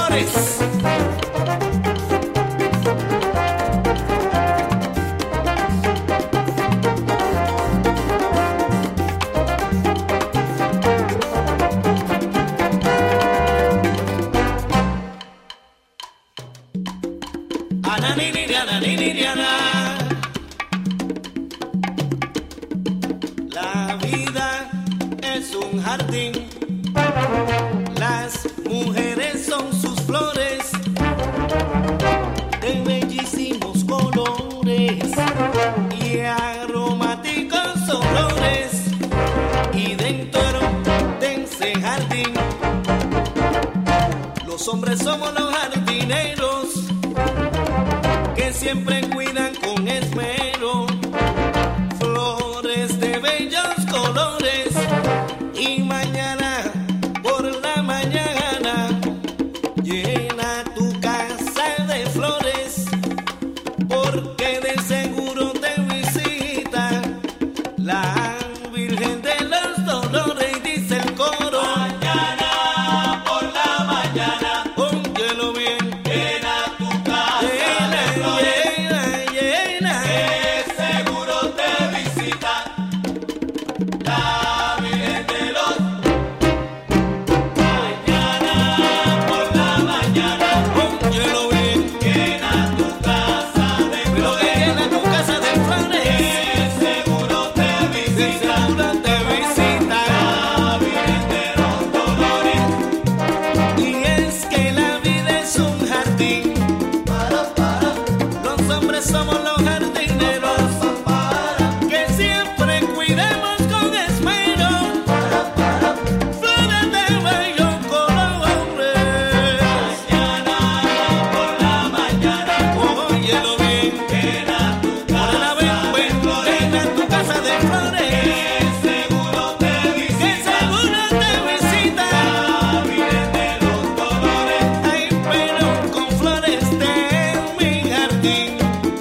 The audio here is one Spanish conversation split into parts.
Flores. La vida es un jardín, las mujeres son sus flores de bellísimos colores y aromáticos olores, y dentro de ese jardín los hombres somos los jardineros que siempre cuidan con esmero flores de bellos colores, y mañana por la mañana llena tu casa de flores, porque de seguro te visita la Virgen de los Dolores, y dice el coro: mañana por la mañana, óyelo bien, llena tu casa de flores, llena, que seguro te visita la Virgen de los. Mañana por la mañana, óyelo bien, llena tu casa de flores, llena tu casa de flores, que seguro te visita, seguro te visita la Virgen de los Dolores. Y es que la vida es un jardín, los hombres somos los jardineros que siempre cuidamos con esmero flores de bellos colores. Mañana por la mañana, óyelo bien, llena tu casa de flores, llena tu casa de flores, que seguro te visita la Virgen de los Dolores. Ay, pero con flores de mi jardín,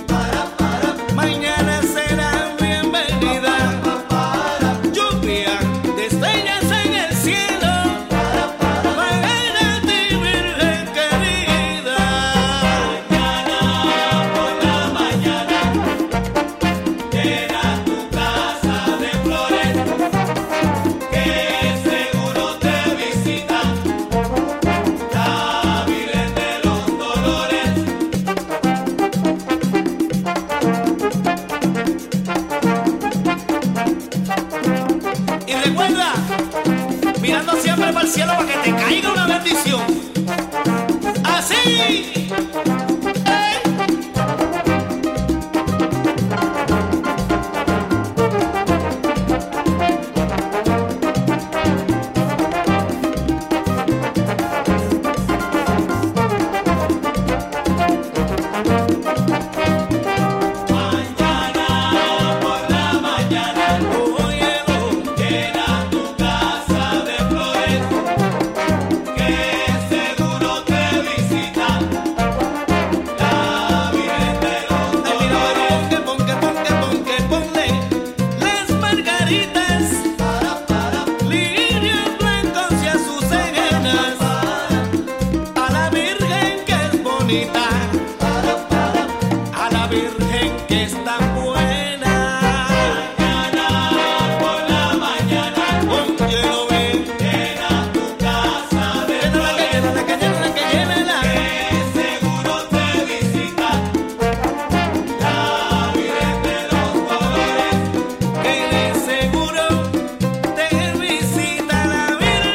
mañana será bienvenida lluvia de estrellas en el cielo para ti, Virgen querida. Mañana por la mañana, llena tu casa de flores, que seguro te visita la Virgen de los Dolores. Y recuerda, mirando siempre para el cielo para que te caiga una bendición. Así. Mañana por la mañana, óyelo, llena tu casa de flores, que seguro te visita la Virgen de los Dolores. Ponle las margaritas, lirios blancos y azucenas a la Virgen que es bonita, a la Virgen que es tan buena. Mañana por la mañana, óyelo bien, llena tu casa de flores, que seguro te visita la Virgen de los Dolores, que de seguro te visita la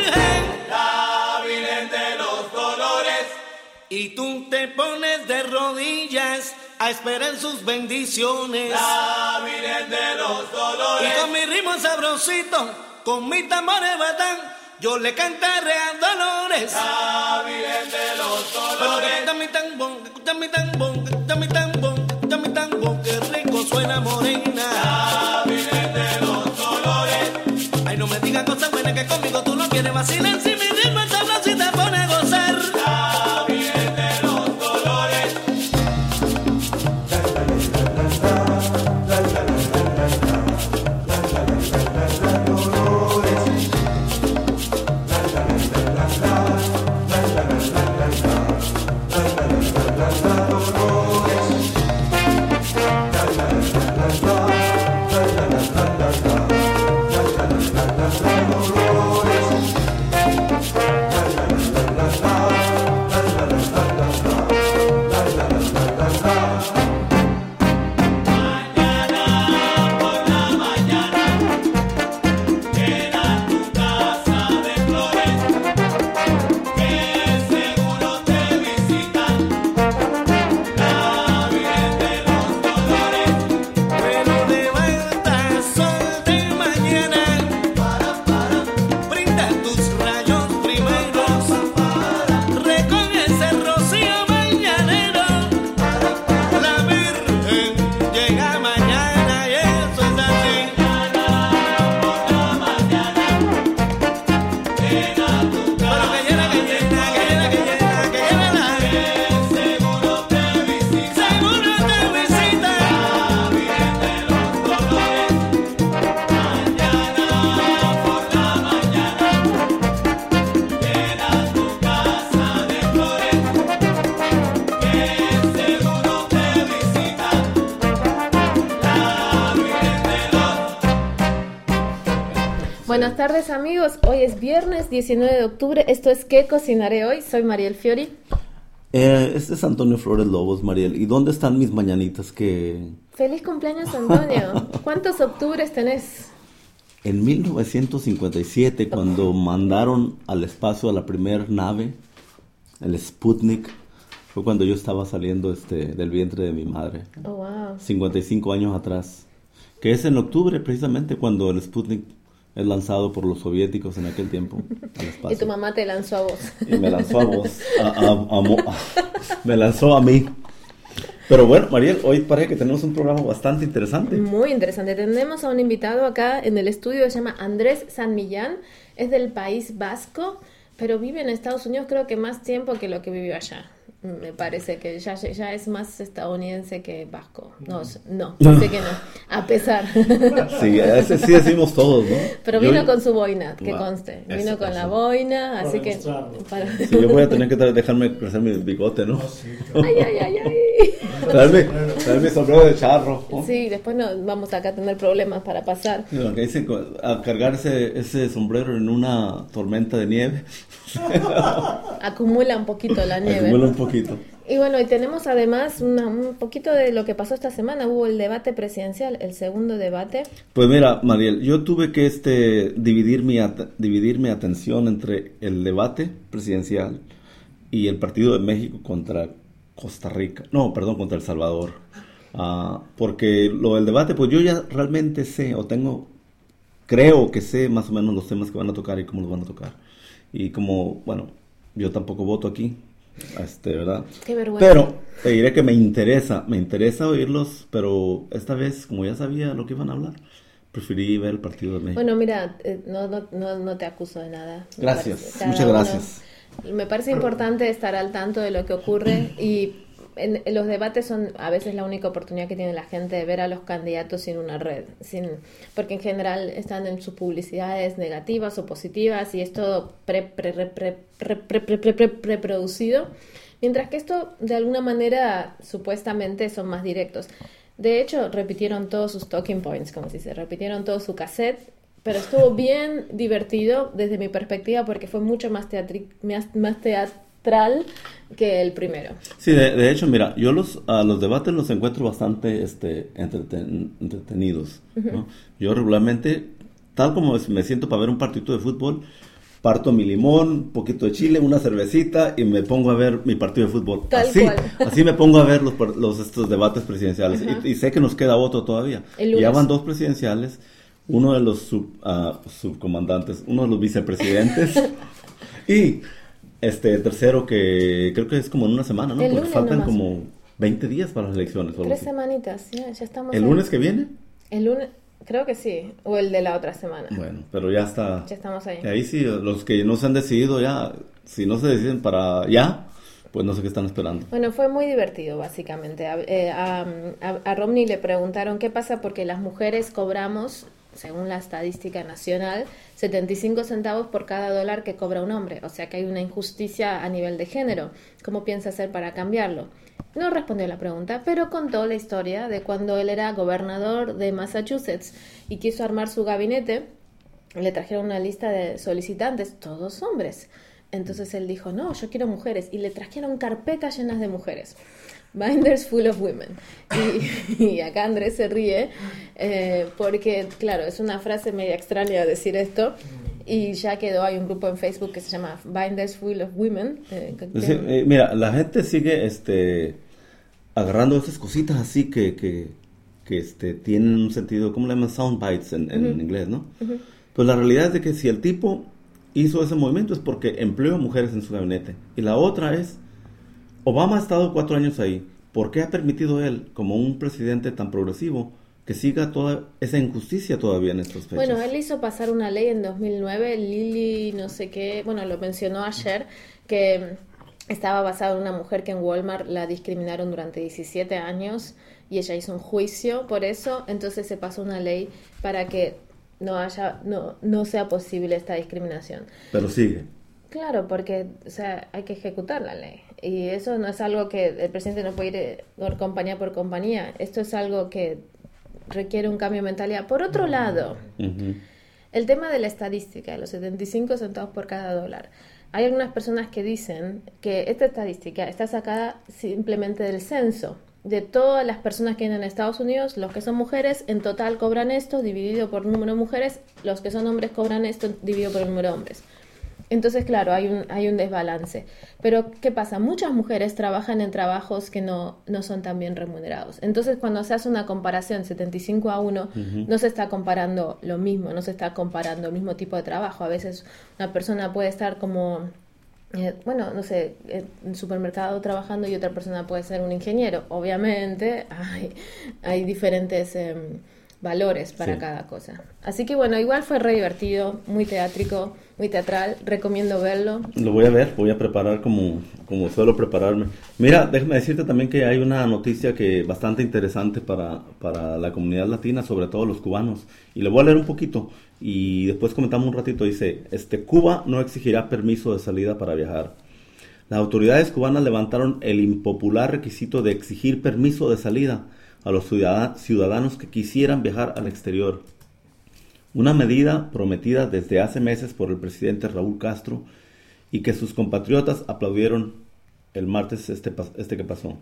Virgen de los Dolores. Y tú te pones de rodillas a esperar sus bendiciones, la Virgen de los Dolores. Y con mi ritmo sabrosito, con mi tambores batán, yo le cantaré a Dolores, la Virgen de los Dolores. Escucha mi tambor, escucha mi tambor, escucha mi tambor, escucha mi tambor, que rico suena morena, la Virgen de los Dolores. Ay, no me digas cosas buenas que conmigo tú no quieres vacilar, si mi ritmo es sabroso y te pone a gozar, la Virgen de los Dolores. la la la la la la la la la la. Buenas tardes, amigos. Hoy es viernes 19 de octubre. Esto es ¿Qué cocinaré hoy? Soy Mariel Fiori. Este es Antonio Flores Lobos, Mariel. ¿Y dónde están mis mañanitas que...? ¡Feliz cumpleaños, Antonio! ¿Cuántos octubres tenés? En 1957, cuando mandaron al espacio a la primera nave, el Sputnik, fue cuando yo estaba saliendo del vientre de mi madre. Oh, wow. 55 años atrás. Que es en octubre, precisamente, cuando el Sputnik es lanzado por los soviéticos en aquel tiempo al espacio. Y tu mamá te lanzó a vos. Y me lanzó a vos. Me lanzó a mí. Pero bueno, Mariel, hoy parece que tenemos un programa bastante interesante. Muy interesante. Tenemos a un invitado acá en el estudio, se llama Andrés San Millán. Es del País Vasco, pero vive en Estados Unidos creo que más tiempo que lo que vivió allá. Me parece que ya es más estadounidense que vasco. No sé que no, a pesar. Sí, ese sí decimos todos, ¿no? Pero vino con su boina, que conste. Vino con la boina, así que... Sí, yo voy a tener que dejarme crecer mi bigote, ¿no? Ay. Traerme sombrero de charro, ¿no? Sí, después vamos acá a tener problemas para pasar. Lo que dicen, a cargar ese sombrero en una tormenta de nieve. Acumula un poquito la nieve. Acumula un poquito. Y bueno, y tenemos además un poquito de lo que pasó esta semana. Hubo el debate presidencial, el segundo debate. Pues mira, Mariel, yo tuve que dividir mi atención entre el debate presidencial y el partido de México contra Costa Rica. No, perdón, contra El Salvador. Porque lo del debate, pues yo ya realmente sé, creo que sé más o menos los temas que van a tocar y cómo los van a tocar. Y como, bueno, yo tampoco voto aquí, ¿verdad? Qué vergüenza. Pero te diré que me interesa oírlos, pero esta vez, como ya sabía lo que iban a hablar, preferí ver el partido de México. Bueno, mira, no te acuso de nada. Gracias, muchas gracias. Me parece importante estar al tanto de lo que ocurre y en los debates son a veces la única oportunidad que tiene la gente de ver a los candidatos sin una red, porque en general están en sus publicidades negativas o positivas y es todo preproducido, mientras que esto de alguna manera supuestamente son más directos. De hecho, repitieron todos sus talking points, como se dice, repitieron todo su cassette, pero estuvo bien divertido desde mi perspectiva porque fue mucho más teatral que el primero. Sí, de hecho, mira, yo los debates los encuentro bastante entretenidos, ¿no? Uh-huh. Yo regularmente, tal como me siento para ver un partido de fútbol, parto mi limón, un poquito de chile, una cervecita y me pongo a ver mi partido de fútbol. Así me pongo a ver estos debates presidenciales. Uh-huh. Y sé que nos queda otro todavía. Ya van 2 presidenciales, uno de los subcomandantes, uno de los vicepresidentes y el tercero que creo que es como en una semana, ¿no? El porque faltan nomás. Como 20 días para las elecciones. 3 semanitas, ya estamos. ¿El lunes que viene? El lunes, creo que sí, o el de la otra semana. Bueno, pero ya está. Ya estamos ahí. Ahí sí, los que no se han decidido ya, si no se deciden para ya, pues no sé qué están esperando. Bueno, fue muy divertido, básicamente. A Romney le preguntaron qué pasa porque las mujeres cobramos, según la estadística nacional, 75 centavos por cada dólar que cobra un hombre. O sea que hay una injusticia a nivel de género. ¿Cómo piensa hacer para cambiarlo? No respondió la pregunta, pero contó la historia de cuando él era gobernador de Massachusetts y quiso armar su gabinete. Le trajeron una lista de solicitantes, todos hombres. Entonces él dijo, no, yo quiero mujeres. Y le trajeron carpetas llenas de mujeres. Binders full of women. Y acá Andrés se ríe porque, claro, es una frase media extraña decir esto. Y ya quedó, hay un grupo en Facebook que se llama Binders full of women. Mira, la gente sigue agarrando esas cositas así que tienen un sentido, ¿cómo le llaman? Sound bites en uh-huh. inglés, ¿no? Uh-huh. Pues la realidad es de que si el tipo hizo ese movimiento es porque empleó a mujeres en su gabinete. Y la otra es, Obama ha estado 4 años ahí. ¿Por qué ha permitido él, como un presidente tan progresivo, que siga toda esa injusticia todavía en estos fechas? Bueno, él hizo pasar una ley en 2009, Lili no sé qué, bueno, lo mencionó ayer, que estaba basado en una mujer que en Walmart la discriminaron durante 17 años y ella hizo un juicio por eso, entonces se pasó una ley para que no sea posible esta discriminación. Pero sigue. Claro, porque hay que ejecutar la ley. Y eso no es algo que el presidente no puede ir compañía por compañía. Esto es algo que requiere un cambio de mentalidad. Por otro lado, uh-huh. El tema de la estadística, los 75 centavos por cada dólar. Hay algunas personas que dicen que esta estadística está sacada simplemente del censo. De todas las personas que viven en Estados Unidos, los que son mujeres en total cobran esto, dividido por el número de mujeres, los que son hombres cobran esto, dividido por el número de hombres. Entonces, claro, hay un desbalance. Pero, ¿qué pasa? Muchas mujeres trabajan en trabajos que no son tan bien remunerados. Entonces, cuando se hace una comparación 75-1, no se está comparando lo mismo, no se está comparando el mismo tipo de trabajo. A veces una persona puede estar como, no sé, en el supermercado trabajando y otra persona puede ser un ingeniero. Obviamente, hay diferentes valores para cada cosa. Así que bueno, igual fue re divertido, muy teátrico, muy teatral, recomiendo verlo. Lo voy a ver, voy a preparar como suelo prepararme. Mira, déjame decirte también que hay una noticia que bastante interesante para la comunidad latina, sobre todo los cubanos, y le voy a leer un poquito y después comentamos un ratito. Dice, Cuba no exigirá permiso de salida para viajar. Las autoridades cubanas levantaron el impopular requisito de exigir permiso de salida a los ciudadanos que quisieran viajar al exterior. Una medida prometida desde hace meses por el presidente Raúl Castro y que sus compatriotas aplaudieron el martes que pasó.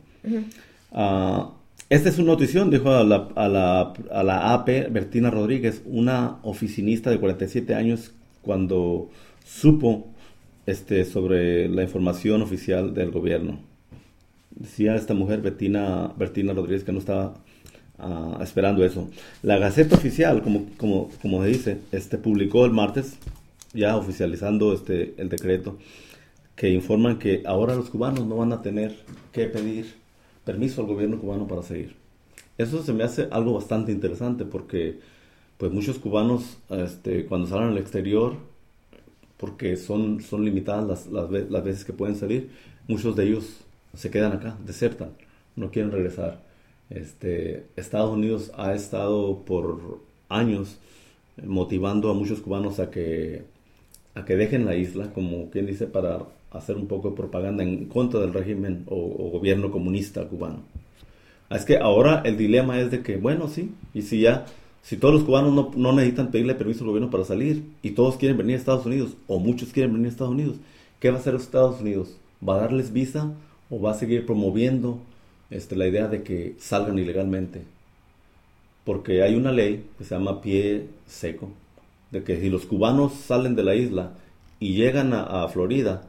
Esta es una notición, dijo a la AP Bertina Rodríguez, una oficinista de 47 años, cuando supo sobre la información oficial del gobierno. Decía esta mujer, Bertina Rodríguez, que no estaba esperando eso. La Gaceta Oficial, como se dice, publicó el martes, ya oficializando el decreto, que informan que ahora los cubanos no van a tener que pedir permiso al gobierno cubano para seguir. Eso se me hace algo bastante interesante, porque pues muchos cubanos cuando salen al exterior, porque son limitadas las veces que pueden salir, muchos de ellos se quedan acá, desertan, no quieren regresar. Estados Unidos ha estado por años motivando a muchos cubanos a que dejen la isla, como quien dice, para hacer un poco de propaganda en contra del régimen o gobierno comunista cubano. Es que ahora el dilema es de que, bueno, sí, y si todos los cubanos no necesitan pedirle permiso al gobierno para salir, y todos quieren venir a Estados Unidos, o muchos quieren venir a Estados Unidos, ¿qué va a hacer Estados Unidos? ¿Va a darles visa o va a seguir promoviendo la idea de que salgan ilegalmente? Porque hay una ley que se llama pie seco, de que si los cubanos salen de la isla y llegan a Florida,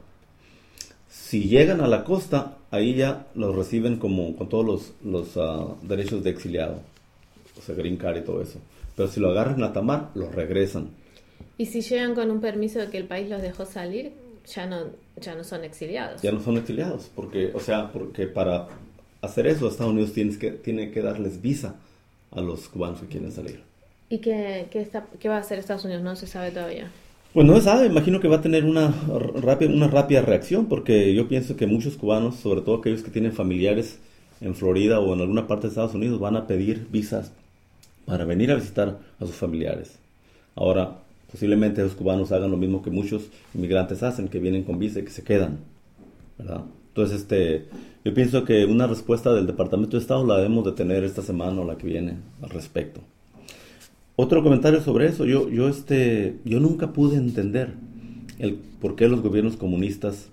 si llegan a la costa, ahí ya los reciben con todos los derechos de exiliado, o sea, green card y todo eso. Pero si lo agarran en alta mar, los regresan. Y si llegan con un permiso de que el país los dejó salir, ya no son exiliados. Ya no son exiliados, porque para hacer eso Estados Unidos tiene que darles visa a los cubanos que quieren salir. ¿Y qué va a hacer Estados Unidos? No se sabe todavía. Pues no se sabe, imagino que va a tener una rápida reacción, porque yo pienso que muchos cubanos, sobre todo aquellos que tienen familiares en Florida o en alguna parte de Estados Unidos, van a pedir visas para venir a visitar a sus familiares. Ahora, posiblemente los cubanos hagan lo mismo que muchos inmigrantes hacen, que vienen con visa y que se quedan, ¿verdad? Entonces, yo pienso que una respuesta del Departamento de Estado la debemos de tener esta semana o la que viene al respecto. Otro comentario sobre eso, yo nunca pude entender el por qué los gobiernos comunistas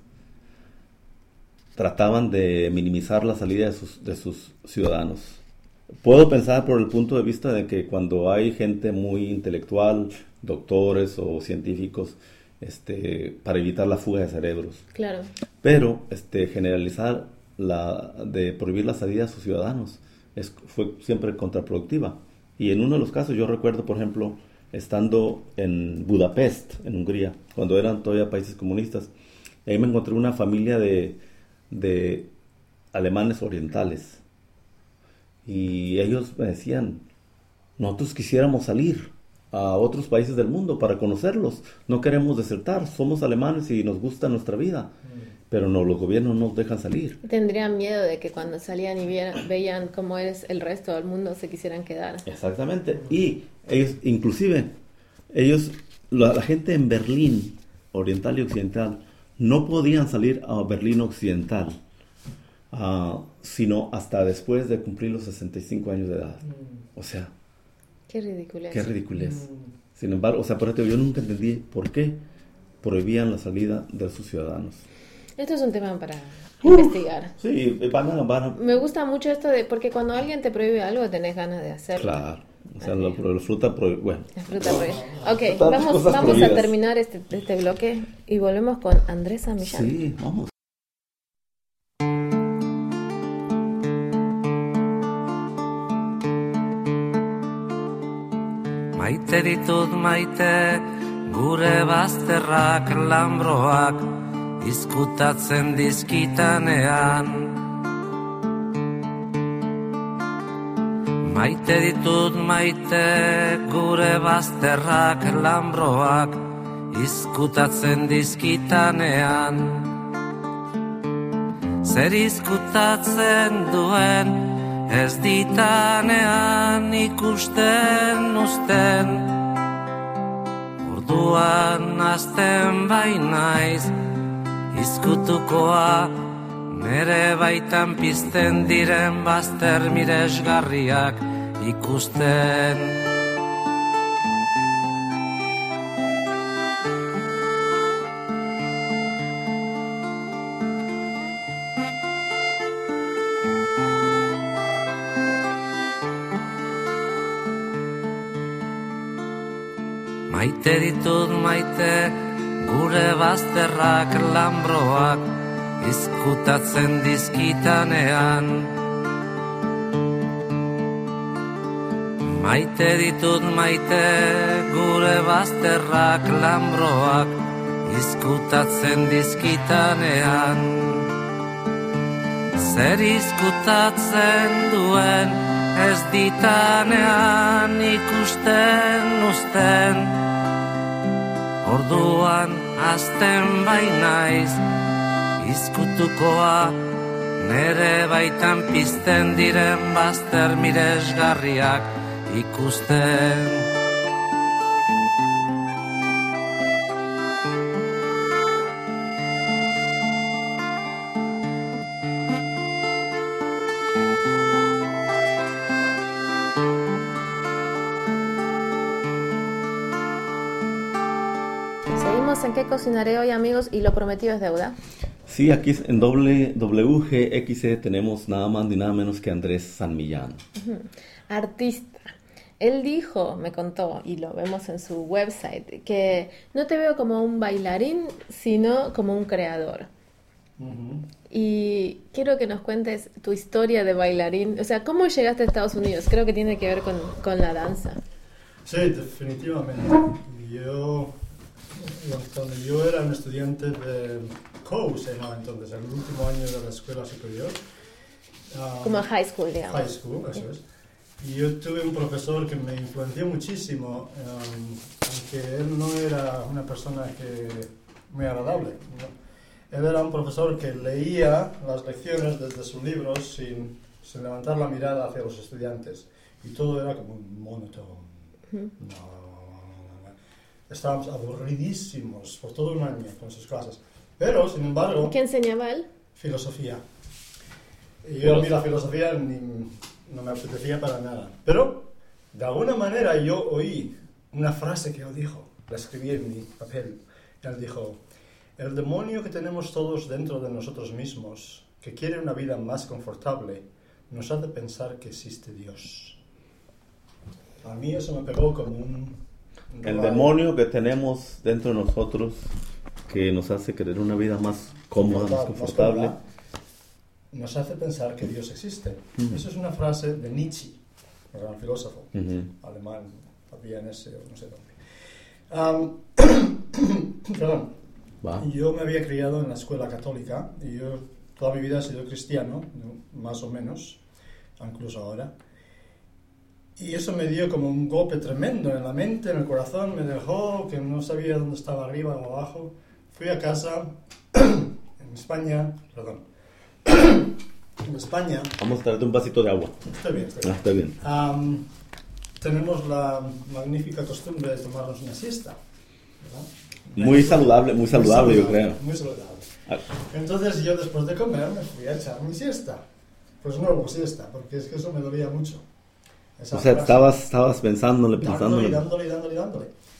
trataban de minimizar la salida de sus ciudadanos. Puedo pensar por el punto de vista de que cuando hay gente muy intelectual, doctores o científicos, para evitar la fuga de cerebros. Claro. Pero generalizar de prohibir la salida a sus ciudadanos fue siempre contraproductiva. Y en uno de los casos yo recuerdo, por ejemplo, estando en Budapest, en Hungría, cuando eran todavía países comunistas, ahí me encontré una familia de alemanes orientales. Y ellos me decían, nosotros quisiéramos salir a otros países del mundo para conocerlos, no queremos desertar, somos alemanes y nos gusta nuestra vida, pero no, los gobiernos no nos dejan salir. Tendrían miedo de que cuando salían y veían cómo es el resto del mundo se quisieran quedar. Exactamente, y ellos, inclusive, la gente en Berlín Oriental y Occidental no podían salir a Berlín Occidental sino hasta después de cumplir los 65 años de edad. O sea, qué ridiculez. Qué ridiculez. Sin embargo, o sea, por ejemplo, yo nunca entendí por qué prohibían la salida de sus ciudadanos. Esto es un tema para investigar. Sí, van a... Me gusta mucho esto de, porque cuando alguien te prohíbe algo, tenés ganas de hacerlo. Claro, o sea, la fruta prohibida, bueno. La fruta prohibida. Ok, vamos a terminar este bloque y volvemos con Andrés San Millán. Sí, vamos. Maite ditut maite, gure bazterrak lambroak, izkutatzen dizkitanean. Maite ditut maite, gure bazterrak lambroak, izkutatzen dizkitanean. Zer izkutatzen duen, ez ditanean ikusten uzten. Orduan azten bainaiz, izkutukoa, nere baitan pizten diren bazter miresgarriak ikusten. Maite ditut maite, gure bazterrak lambroak, izkutatzen dizkitanean. Maite ditut maite, gure bazterrak lambroak, izkutatzen dizkitanean. Zer izkutatzen duen, ez ditanean ikusten uzten. Orduan azten bainaiz, izkutukoa, nere baitan pizten diren bazter miresgarriak ikusten. ¿En qué cocinaré hoy, amigos? Y lo prometido es deuda. Sí, aquí en WGXE tenemos nada más ni nada menos que Andrés San Millán. Artista. Él dijo, me contó, y lo vemos en su website, que no te veo como un bailarín, sino como un creador. Y quiero que nos cuentes tu historia de bailarín. O sea, ¿cómo llegaste a Estados Unidos? Creo que tiene que ver con la danza. Sí, definitivamente. Cuando yo era un estudiante de COU, se llamaba entonces, el último año de la escuela superior. Como high school, digamos. High school, eso es. Y yo tuve un profesor que me influenció muchísimo, aunque él no era una persona muy agradable, ¿no? Él era un profesor que leía las lecciones desde sus libros sin levantar la mirada hacia los estudiantes. Y todo era como un monótono. Estábamos aburridísimos por todo un año con sus clases. Pero, sin embargo... ¿Qué enseñaba él? Filosofía. Y yo a mí la filosofía no me apetecía para nada. Pero, de alguna manera, yo oí una frase que él dijo. La escribí en mi papel. Él dijo, el demonio que tenemos todos dentro de nosotros mismos, que quiere una vida más confortable, nos hace pensar que existe Dios. A mí eso me pegó como el demonio que tenemos dentro de nosotros, que nos hace querer una vida más cómoda, más confortable, nos hace pensar que Dios existe. Eso es una frase de Nietzsche, un gran filósofo alemán, vienese o no sé dónde. Perdón. Yo me había criado en la escuela católica y yo toda mi vida he sido cristiano, más o menos, incluso ahora. Y eso me dio como un golpe tremendo en la mente, en el corazón, me dejó que no sabía dónde estaba arriba o abajo. Fui a casa, en España, en España... Vamos a traerte un vasito de agua. Está bien. Está bien. Tenemos la magnífica costumbre de tomarnos una siesta, ¿verdad? Muy saludable, yo creo. Muy saludable. Entonces yo después de comer me fui a echar mi siesta. Pues no hubo siesta, porque es que eso me dolía mucho. O sea, estabas pensándole. Dándole.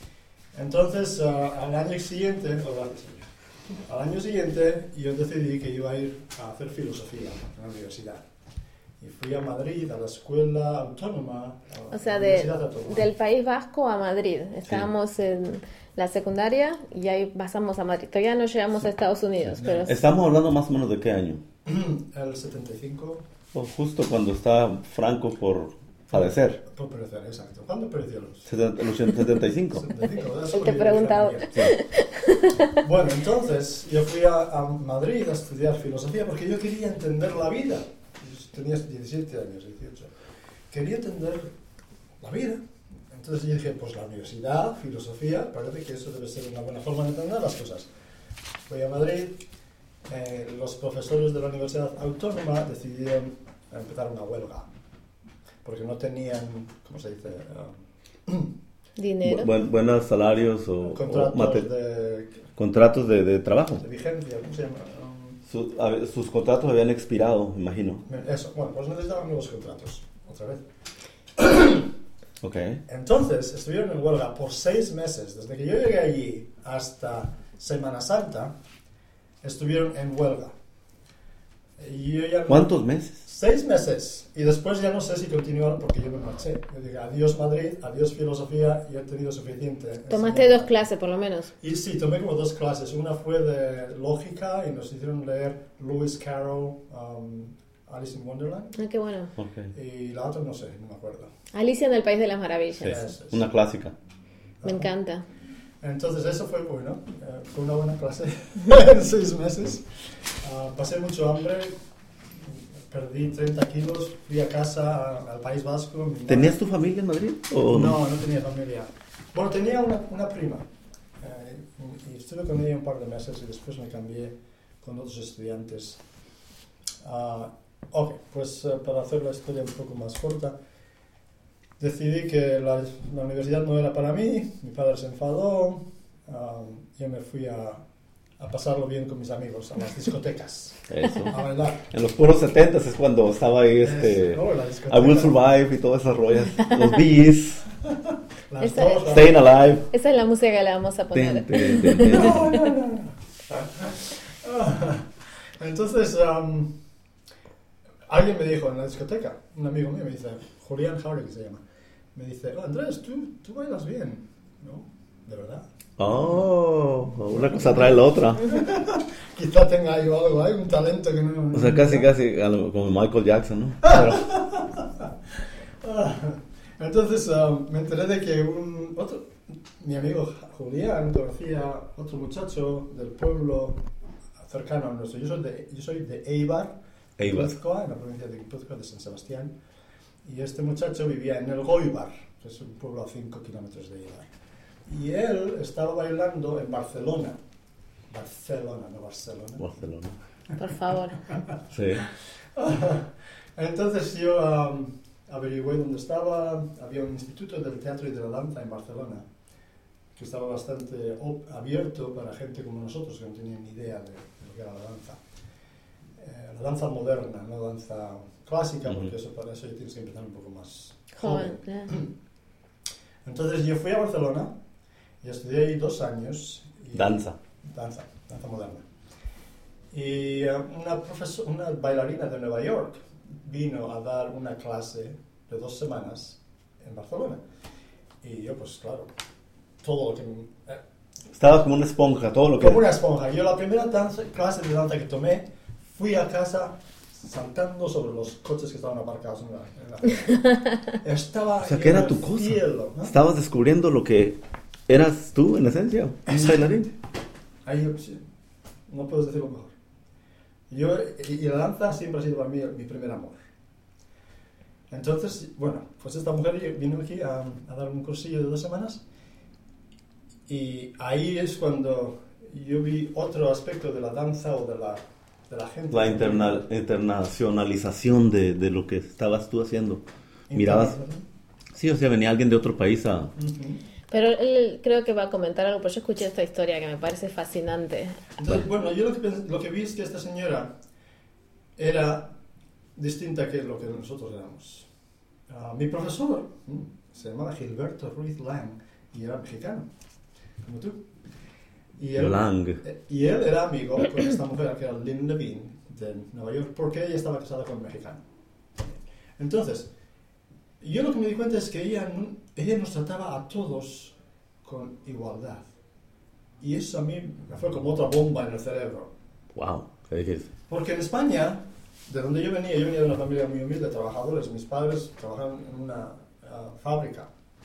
Entonces, al año siguiente yo decidí que iba a ir a hacer filosofía en la universidad. Y fui a Madrid, a la escuela autónoma. O sea, Universidad Autónoma. del País Vasco a Madrid. Estábamos en la secundaria y ahí pasamos a Madrid. Todavía no llegamos a Estados Unidos, pero... Estamos hablando más o menos de qué año. El 75. Pues justo cuando está Franco por padecer. Por perecer, exacto. ¿Cuándo pereció los? 75. 75. Él te he preguntado. Sí. Bueno, entonces yo fui a Madrid a estudiar filosofía porque yo quería entender la vida. Yo tenía 17 años, 18. Quería entender la vida. Entonces yo dije, pues la universidad, filosofía, parece que eso debe ser una buena forma de entender las cosas. Fui a Madrid, los profesores de la Universidad Autónoma decidieron empezar una huelga, porque no tenían, ¿cómo se dice? Dinero. Buenos salarios o contratos de trabajo. De vigencia, ¿cómo se llama? Sus contratos habían expirado, imagino. Eso, bueno, pues necesitaban nuevos contratos, otra vez. Okay. Entonces, estuvieron en huelga por 6 meses. Desde que yo llegué allí hasta Semana Santa, estuvieron en huelga. Y yo ya ¿Cuántos meses? 6 meses. Y después ya no sé si continuaron porque yo me marché. Yo dije, adiós Madrid, adiós filosofía, y he tenido suficiente. Tomaste 2 clases, por lo menos. Y sí, tomé como 2 clases. Una fue de lógica y nos hicieron leer Lewis Carroll, Alice in Wonderland. Ah, qué bueno. Okay. Y la otra no sé, no me acuerdo. Alicia en el País de las Maravillas. Sí, Eso es. una clásica. Me encanta. Entonces eso fue bueno, fue una buena clase en 6 meses. Pasé mucho hambre, perdí 30 kilos, fui a casa al País Vasco. ¿Tenías tu familia en Madrid? ¿O no tenía familia. Bueno, tenía una prima y estuve con ella un par de meses y después me cambié con otros estudiantes. Ok, pues para hacer la historia un poco más corta, decidí que la universidad no era para mí, mi padre se enfadó, yo me fui a pasarlo bien con mis amigos, a las discotecas, Eso. a bailar. En los puros 70 es cuando estaba ahí La discoteca. I Will Survive y todas esas rollas. Los Bees, Las dos, Staying Alive. Esa es la música que le vamos a poner. No. Entonces, alguien me dijo en la discoteca, un amigo mío me dice, Julián Jauregui se llama, me dice, Andrés, tú bailas bien, ¿no? ¿De verdad? Oh, una cosa trae la otra. Quizá tenga yo algo, hay un talento que no... O sea, casi como Michael Jackson, ¿no? Entonces me enteré de que mi amigo Julián conocía otro muchacho del pueblo cercano a nuestro. Yo soy de Eibar, Guipúzcoa, en la provincia de Guipúzcoa, de San Sebastián, y este muchacho vivía en el Goibar, que es un pueblo a 5 kilómetros de Eibar. Y él estaba bailando en Barcelona. Barcelona, no Barcelona. Barcelona. Por favor. Sí. Entonces yo averigüé dónde estaba. Había un instituto del teatro y de la danza en Barcelona que estaba bastante abierto para gente como nosotros que no tenían ni idea de lo que era la danza. La danza moderna, no danza clásica, porque para eso ya tienes que empezar un poco más joven. Entonces yo fui a Barcelona y estudié ahí 2 años. Danza moderna. Y una bailarina de Nueva York vino a dar una clase de 2 semanas en Barcelona. Y yo, pues claro, todo lo que... Estabas como una esponja, todo lo que... Como una esponja. Yo la primera clase de danza que tomé, fui a casa saltando sobre los coches que estaban aparcados en la Estaba... O sea, ¿qué era tu cosa? Cielo, ¿no? Estabas descubriendo lo que eras tú, en esencia, un bailarín. Ahí, sí, no puedes decirlo mejor. Y la danza siempre ha sido para mí mi primer amor. Entonces, bueno, pues esta mujer vino aquí a dar un cursillo de 2 semanas y ahí es cuando yo vi otro aspecto de la danza o de la gente. La internacionalización de lo que estabas tú haciendo. Mirabas... Sí, o sea, venía alguien de otro país a... Pero él creo que va a comentar algo, pero yo escuché esta historia que me parece fascinante. Entonces, bueno, yo lo que vi es que esta señora era distinta que lo que nosotros éramos. Mi profesor se llamaba Gilberto Ruiz Lang y era mexicano. como tú. Y él era amigo con esta mujer que era Lynn Levine de Nueva York, porque ella estaba casada con un mexicano. Entonces, yo lo que me di cuenta es que ella nos trataba a todos con igualdad. Y eso a mí me fue como otra bomba en el cerebro. Wow, qué difícil. Porque en España, de donde yo venía de una familia muy humilde de trabajadores. Mis padres trabajaban en una fábrica.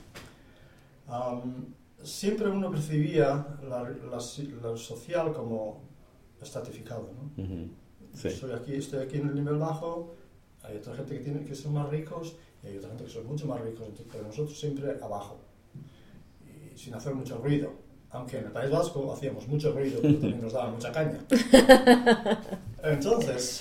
Siempre uno percibía lo social como estratificado, ¿no? Uh-huh. Sí. Estoy aquí en el nivel bajo, hay otra gente que son más ricos y hay otra gente que son mucho más ricos, pero nosotros siempre abajo y sin hacer mucho ruido, aunque en el País Vasco hacíamos mucho ruido, pero también nos daba mucha caña. Entonces,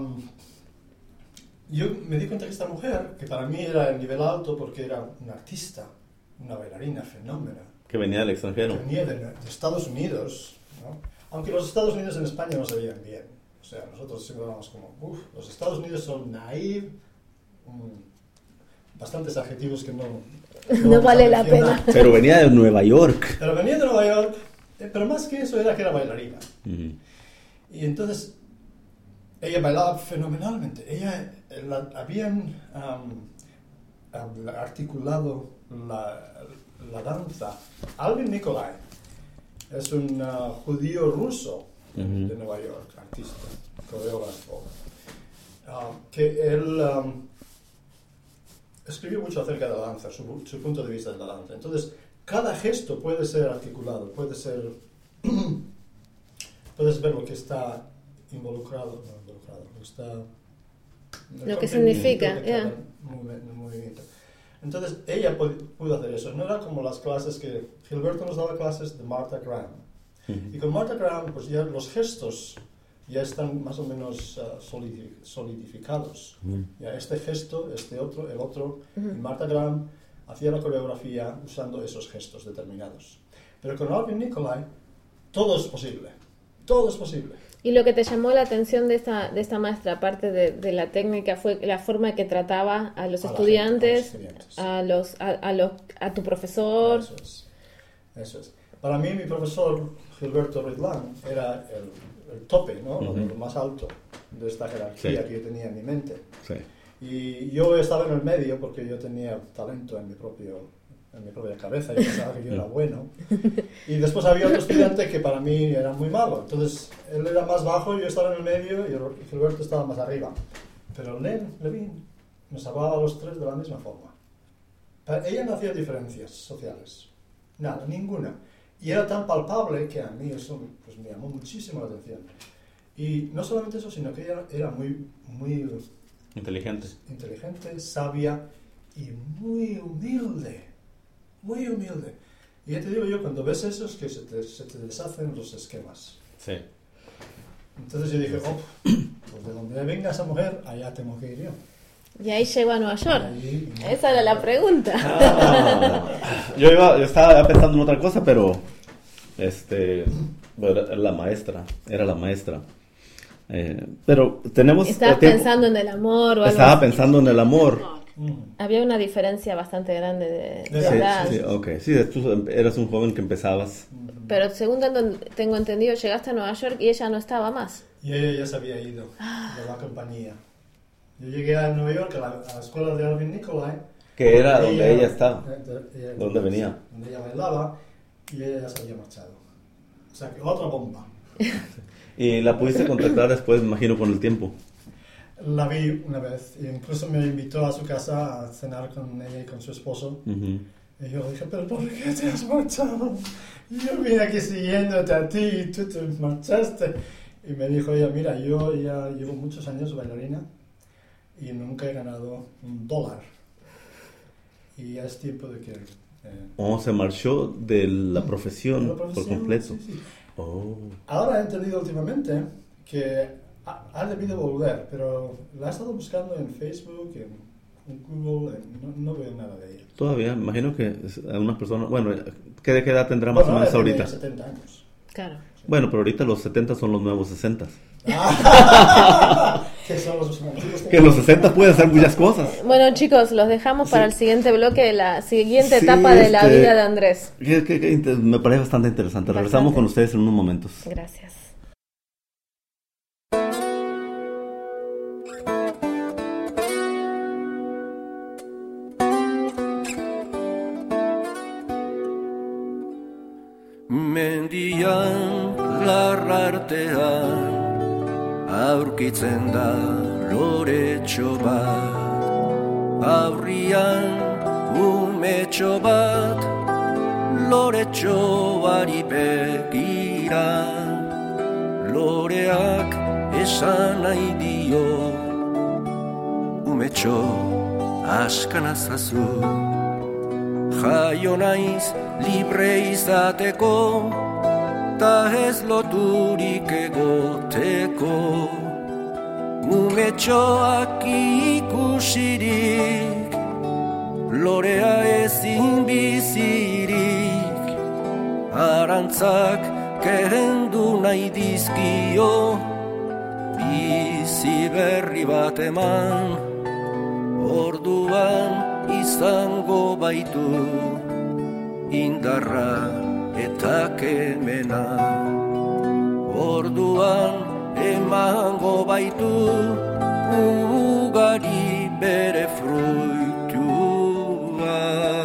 yo me di cuenta que esta mujer, que para mí era el nivel alto porque era una artista, una bailarina fenómena, que venía del extranjero. Que venía de Estados Unidos, ¿no? Aunque los Estados Unidos en España no se veían bien. O sea, nosotros siempre hablamos como, los Estados Unidos son naive, bastantes adjetivos que no vale la pena. Pero venía de Nueva York. Pero más que eso era que era bailarina. Uh-huh. Y entonces, ella bailaba fenomenalmente. Habían articulado la danza. Alvin Nikolai es un judío ruso de Nueva York, artista, coreógrafo, que él escribió mucho acerca de la danza, su punto de vista de la danza. Entonces, cada gesto puede ser articulado, puedes ver lo que está involucrado, lo que significa, el movimiento. Entonces, ella pudo hacer eso. No era como las clases que Gilberto nos daba clases de Martha Graham. Uh-huh. Y con Martha Graham, pues ya los gestos ya están más o menos solidificados. Uh-huh. Ya este gesto, el otro. Uh-huh. Y Martha Graham hacía la coreografía usando esos gestos determinados. Pero con Alvin Nikolai, todo es posible. Todo es posible. Y lo que te llamó la atención de esta maestra, aparte de la técnica, fue la forma que trataba a los estudiantes, a tu profesor. Eso es. Para mí, mi profesor, Gilberto Ruiz-Lang, era el tope, ¿no? Uh-huh. Lo más alto de esta jerarquía que yo tenía en mi mente. Sí. Y yo estaba en el medio porque yo tenía talento en mi propia cabeza, yo pensaba que yo era bueno. Y después había otro estudiante que para mí era muy malo. Entonces, él era más bajo, yo estaba en el medio y Gilberto estaba más arriba. Pero Levine nos hablaba a los tres de la misma forma. Ella no hacía diferencias sociales. Nada, ninguna. Y era tan palpable que a mí eso pues, me llamó muchísimo la atención. Y no solamente eso, sino que ella era muy inteligente, sabia y muy humilde. Muy humilde. Y ya te digo yo, cuando ves eso es que se te deshacen los esquemas. Sí. Entonces yo dije, pues de donde venga esa mujer, allá tengo que ir yo. Y ahí llegó a Nueva York. Esa era la pregunta. Yo estaba pensando en otra cosa, pero era la maestra. Pero tenemos... ¿Estabas pensando en el amor o algo Estaba así? Pensando en el amor. Había una diferencia bastante grande de edad. Sí, okay. Sí, tú eras un joven que empezabas. Pero según tengo entendido, llegaste a Nueva York y ella no estaba más. Y ella ya se había ido de la compañía. Yo llegué a Nueva York, a la escuela de Alvin Nikolai. Que era donde ella estaba. ¿Dónde venía? Donde ella bailaba y ella ya se había marchado. O sea, que otra bomba. ¿Y la pudiste contactar después, me imagino, con el tiempo? La vi una vez e incluso me invitó a su casa a cenar con ella y con su esposo. Uh-huh. Y yo dije, ¿pero por qué te has marchado? Y yo vine aquí siguiéndote a ti y tú te marchaste. Y me dijo ella, mira, yo ya llevo muchos años bailarina y nunca he ganado $1. Y ya es tiempo de que... se marchó de la profesión por completo. Sí. Ahora he entendido últimamente que ha debido volver, pero la he estado buscando en Facebook, en Google, no veo nada de ella. Todavía, imagino que una persona... Bueno, ¿de qué edad tendrá más o menos ahorita? 70 años. Claro. Bueno, pero ahorita los 70 son los nuevos 60. Que son los Que en los 60 puede hacer muchas cosas. Bueno, chicos, los dejamos para el siguiente bloque, la siguiente Sí, etapa de la vida de Andrés. Me parece bastante interesante. Regresamos con ustedes en unos momentos. Gracias. Mendian larrartean aurkitzen da loretxo bat, aurrian umetxo bat, loretxoari begira, loreak esan nahi dio, umetxo askanazazu. Jaio naiz libre izateko, ta ez loturik egoteko. Umetxoak ikusirik, lorea ezin bizirik. Arantzak kendu nahi dizkio, bizi berri bat eman, orduan izango baitu indarra eta kemena. Orduan emango baitu ugari bere fruitua.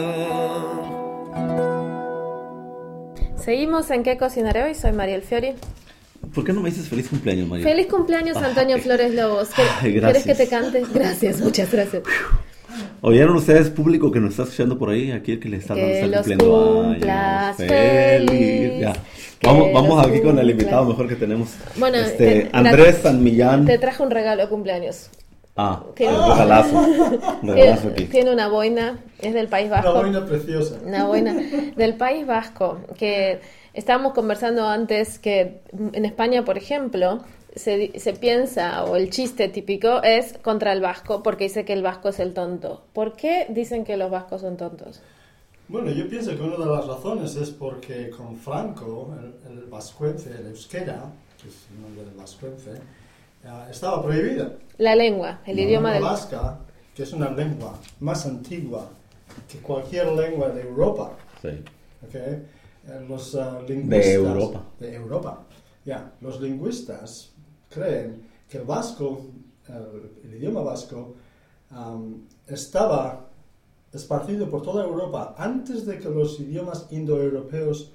Seguimos en ¿Qué cocinaré hoy? Soy Mariel Fiori. ¿Por qué no me dices feliz cumpleaños, María? Feliz cumpleaños, Antonio Flores Lobos. ¿Quieres que te cante? Gracias, muchas gracias. ¿Oyeron ustedes, público que nos está escuchando por ahí? Aquí el que le está cumpliendo cumplas años. Feliz. Ya. Vamos aquí con el invitado mejor que tenemos. Bueno, Andrés San Millán. Te trajo un regalo de cumpleaños. Un regalazo aquí. Tiene una boina, es del País Vasco. Una boina preciosa. Una boina del País Vasco, que estábamos conversando antes que en España, por ejemplo, se piensa, o el chiste típico es contra el vasco, porque dice que el vasco es el tonto. ¿Por qué dicen que los vascos son tontos? Bueno, yo pienso que una de las razones es porque con Franco, el vascuence, el euskera, que es el nombre del vascuence, estaba prohibida. La lengua, el idioma del vasca, que es una lengua más antigua que cualquier lengua de Europa. Sí. Okay. Los lingüistas de Europa. Los lingüistas creen que el vasco, el idioma vasco, estaba esparcido por toda Europa antes de que los idiomas indoeuropeos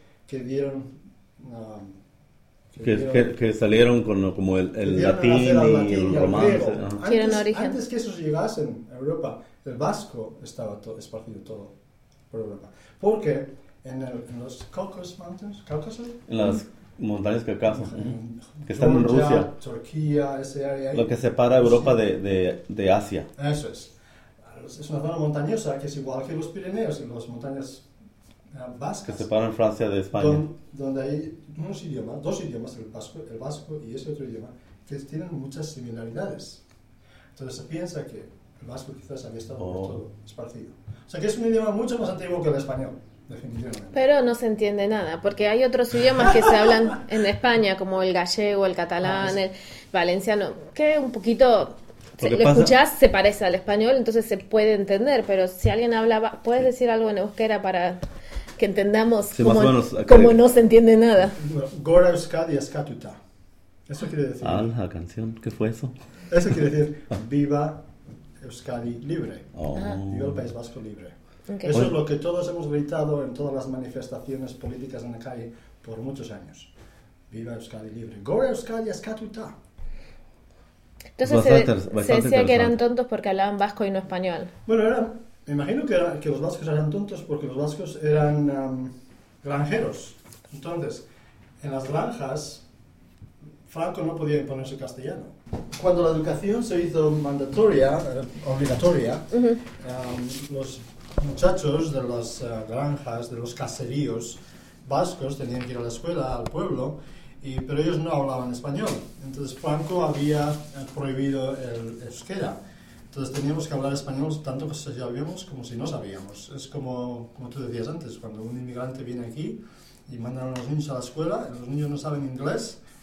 que salieron como el latín y el romance. Antes que esos llegasen a Europa, el vasco estaba esparcido todo por Europa. Porque en los Caucasus Mountains, en las montañas Cáucaso, que están en Rusia, Turquía, ese área ahí. Lo que separa Europa de Asia. Eso es. Es una zona montañosa que es igual que los Pirineos y las montañas vascas. Que separan Francia de España. Donde hay dos idiomas, el vasco y ese otro idioma, que tienen muchas similaridades. Entonces se piensa que el vasco quizás había estado por todo esparcido. O sea que es un idioma mucho más antiguo que el español. Pero no se entiende nada, porque hay otros idiomas que se hablan en España, como el gallego, el catalán, el valenciano, que un poquito, lo escuchás, se parece al español, entonces se puede entender, pero si alguien hablaba, ¿puedes decir algo en euskera para que entendamos cómo no se entiende nada? Gora Euskadi eskatuta. Eso quiere decir... la canción, ¿qué fue eso? Eso quiere decir, viva Euskadi libre, viva el País Vasco libre. Okay. Eso es lo que todos hemos gritado en todas las manifestaciones políticas en la calle por muchos años. Viva Euskadi libre. Gora Euskadi eskatuta. Entonces se decía que eran tontos porque hablaban vasco y no español. Bueno, me imagino que los vascos eran tontos porque los vascos eran granjeros. Entonces, en las granjas, Franco no podía imponerse castellano. Cuando la educación se hizo obligatoria, los muchachos de las granjas, de los caseríos vascos tenían que ir a la escuela, al pueblo, pero ellos no hablaban español. Entonces Franco había prohibido el euskera. Entonces teníamos que hablar español tanto si sabíamos como si no sabíamos. Es como tú decías antes, cuando un inmigrante viene aquí y mandan a los niños a la escuela, los niños no saben inglés,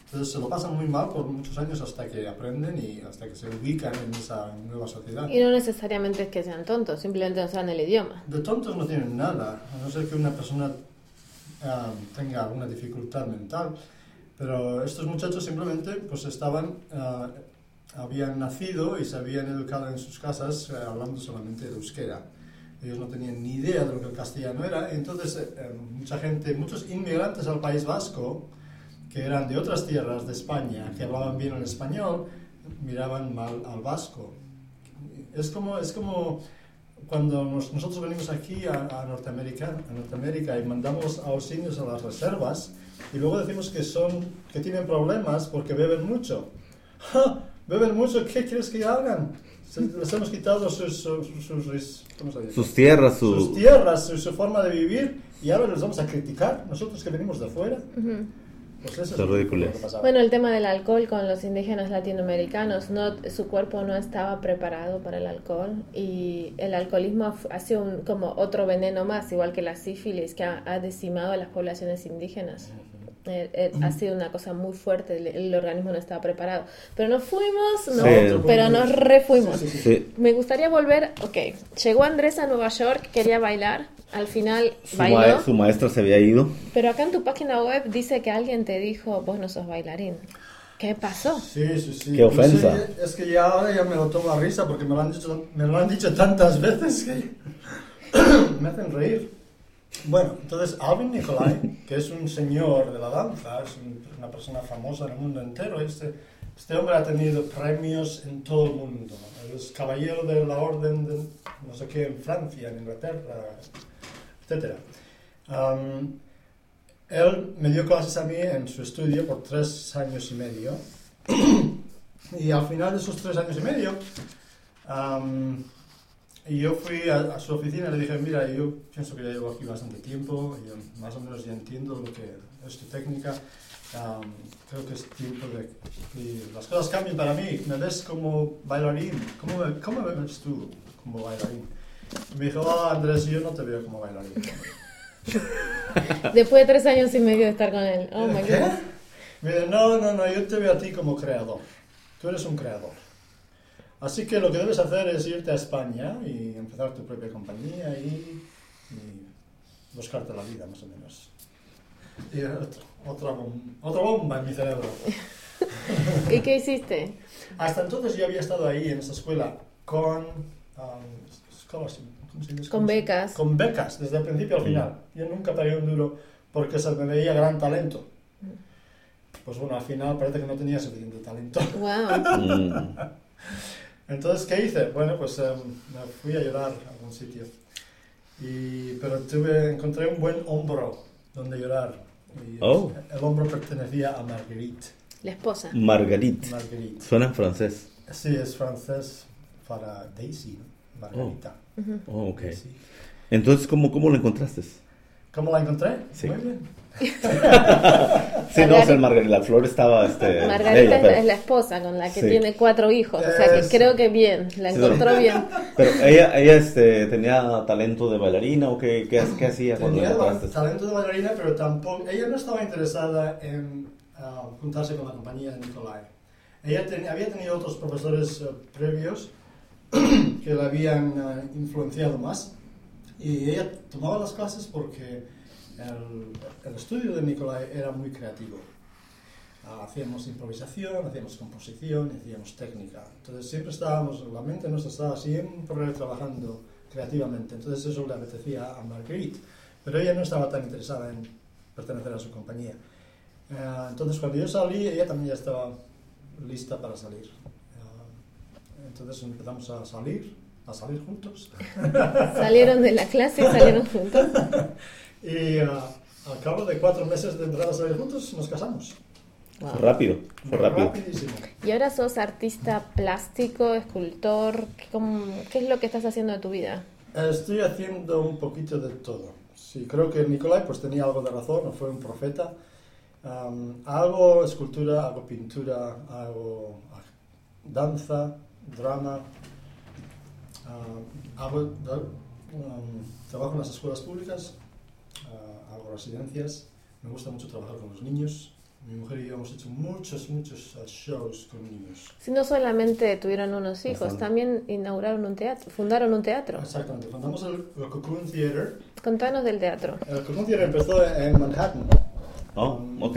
Entonces se lo pasan muy mal por muchos años hasta que aprenden y hasta que se ubican en esa nueva sociedad. Y no necesariamente es que sean tontos, simplemente no saben el idioma. De tontos no tienen nada, a no ser que una persona tenga alguna dificultad mental. Pero estos muchachos simplemente pues habían nacido y se habían educado en sus casas hablando solamente de euskera. Ellos no tenían ni idea de lo que el castellano era. Entonces muchos inmigrantes al País Vasco, que eran de otras tierras de España, que hablaban bien el español, miraban mal al vasco. Es como cuando nosotros venimos aquí a Norteamérica y mandamos a los indios a las reservas y luego decimos que tienen problemas porque beben mucho. ¡Ja! ¿Beben mucho? ¿Qué quieres que hagan? Les hemos quitado sus tierras, su forma de vivir y ahora les vamos a criticar, nosotros que venimos de afuera. Uh-huh. Pues eso es ridículo. Bueno, el tema del alcohol con los indígenas latinoamericanos, su cuerpo no estaba preparado para el alcohol y el alcoholismo ha sido como otro veneno más, igual que la sífilis, que ha decimado a las poblaciones indígenas. Ha sido una cosa muy fuerte, el organismo no estaba preparado. Pero nos fuimos, pero nos refuimos. Sí. Me gustaría volver, llegó Andrés a Nueva York, quería bailar. Al final bailó. Su maestra se había ido. Pero acá en tu página web dice que alguien te dijo, vos no sos bailarín. ¿Qué pasó? Sí. Qué ofensa. Sí, es que ahora ya me lo tomo a risa porque me lo han dicho tantas veces que me hacen reír. Bueno, entonces Alvin Nicolai, que es un señor de la danza, es una persona famosa en el mundo entero. Este hombre ha tenido premios en todo el mundo. Es caballero de la orden de no sé qué en Francia, en Inglaterra, etc. Él me dio clases a mí en su estudio por 3 años y medio. Y al final de esos 3 años y medio, yo fui a su oficina y le dije, mira, yo pienso que ya llevo aquí bastante tiempo, yo más o menos ya entiendo lo que es tu técnica. Creo que es tiempo de que las cosas cambien para mí. ¿Me ves como bailarín? ¿Cómo me ves tú como bailarín? Y me dijo, Andrés, yo no te veo como bailarín. Después de 3 años y medio de estar con él. Oh my God. Me dice, no, yo te veo a ti como creador. Tú eres un creador. Así que lo que debes hacer es irte a España y empezar tu propia compañía y buscarte la vida, más o menos. Y otra bomba en mi cerebro. ¿Y qué hiciste? Hasta entonces yo había estado ahí en esa escuela con becas. Con becas, desde el principio al final. Yo nunca pagué un duro porque se me veía gran talento. Pues bueno, al final parece que no tenía suficiente talento. Wow. Entonces, ¿qué hice? Bueno, pues me fui a llorar a algún sitio. Pero encontré un buen hombro donde llorar. Y el hombro pertenecía a Marguerite. La esposa. Marguerite. Suena en francés. Sí, es francés para Daisy, ¿no? Margarita. Ok. Daisy. Entonces, ¿cómo lo encontraste? ¿Cómo la encontré? Sí. Muy bien. Sí, no, Margarita, la flor estaba... Margarita es la esposa con la que tiene 4 hijos, o sea que creo que bien, la encontró bien. Pero ella tenía talento de bailarina o qué hacía cuando la encontraste? Tenía talento de bailarina, pero tampoco... Ella no estaba interesada en juntarse con la compañía de Nicolai. Ella había tenido otros profesores previos que la habían influenciado más y ella tomaba las clases porque el estudio de Nicolai era muy creativo. Hacíamos improvisación, hacíamos composición, hacíamos técnica. Entonces siempre la mente nuestra estaba siempre trabajando creativamente. Entonces eso le apetecía a Marguerite. Pero ella no estaba tan interesada en pertenecer a su compañía. Entonces cuando yo salí, ella también ya estaba lista para salir. Entonces empezamos a salir juntos. Salieron de la clase y salieron juntos. Y al cabo de 4 meses de empezar a salir juntos, nos casamos. Wow. Fue rápido. Rapidísimo. Y ahora sos artista plástico, escultor. ¿Qué es lo que estás haciendo de tu vida? Estoy haciendo un poquito de todo. Sí, creo que Nicolai pues tenía algo de razón, no fue un profeta. Hago escultura, hago pintura, hago danza, drama, trabajo en las escuelas públicas, hago residencias, me gusta mucho trabajar con los niños, Mi mujer y yo hemos hecho muchos shows con niños. Si no solamente tuvieron unos hijos, Bastante. también inauguraron un teatro, fundaron un teatro. Exactamente, fundamos el Cocoon Theater. Contanos del teatro. El Cocoon Theater empezó en Manhattan. Oh, ok.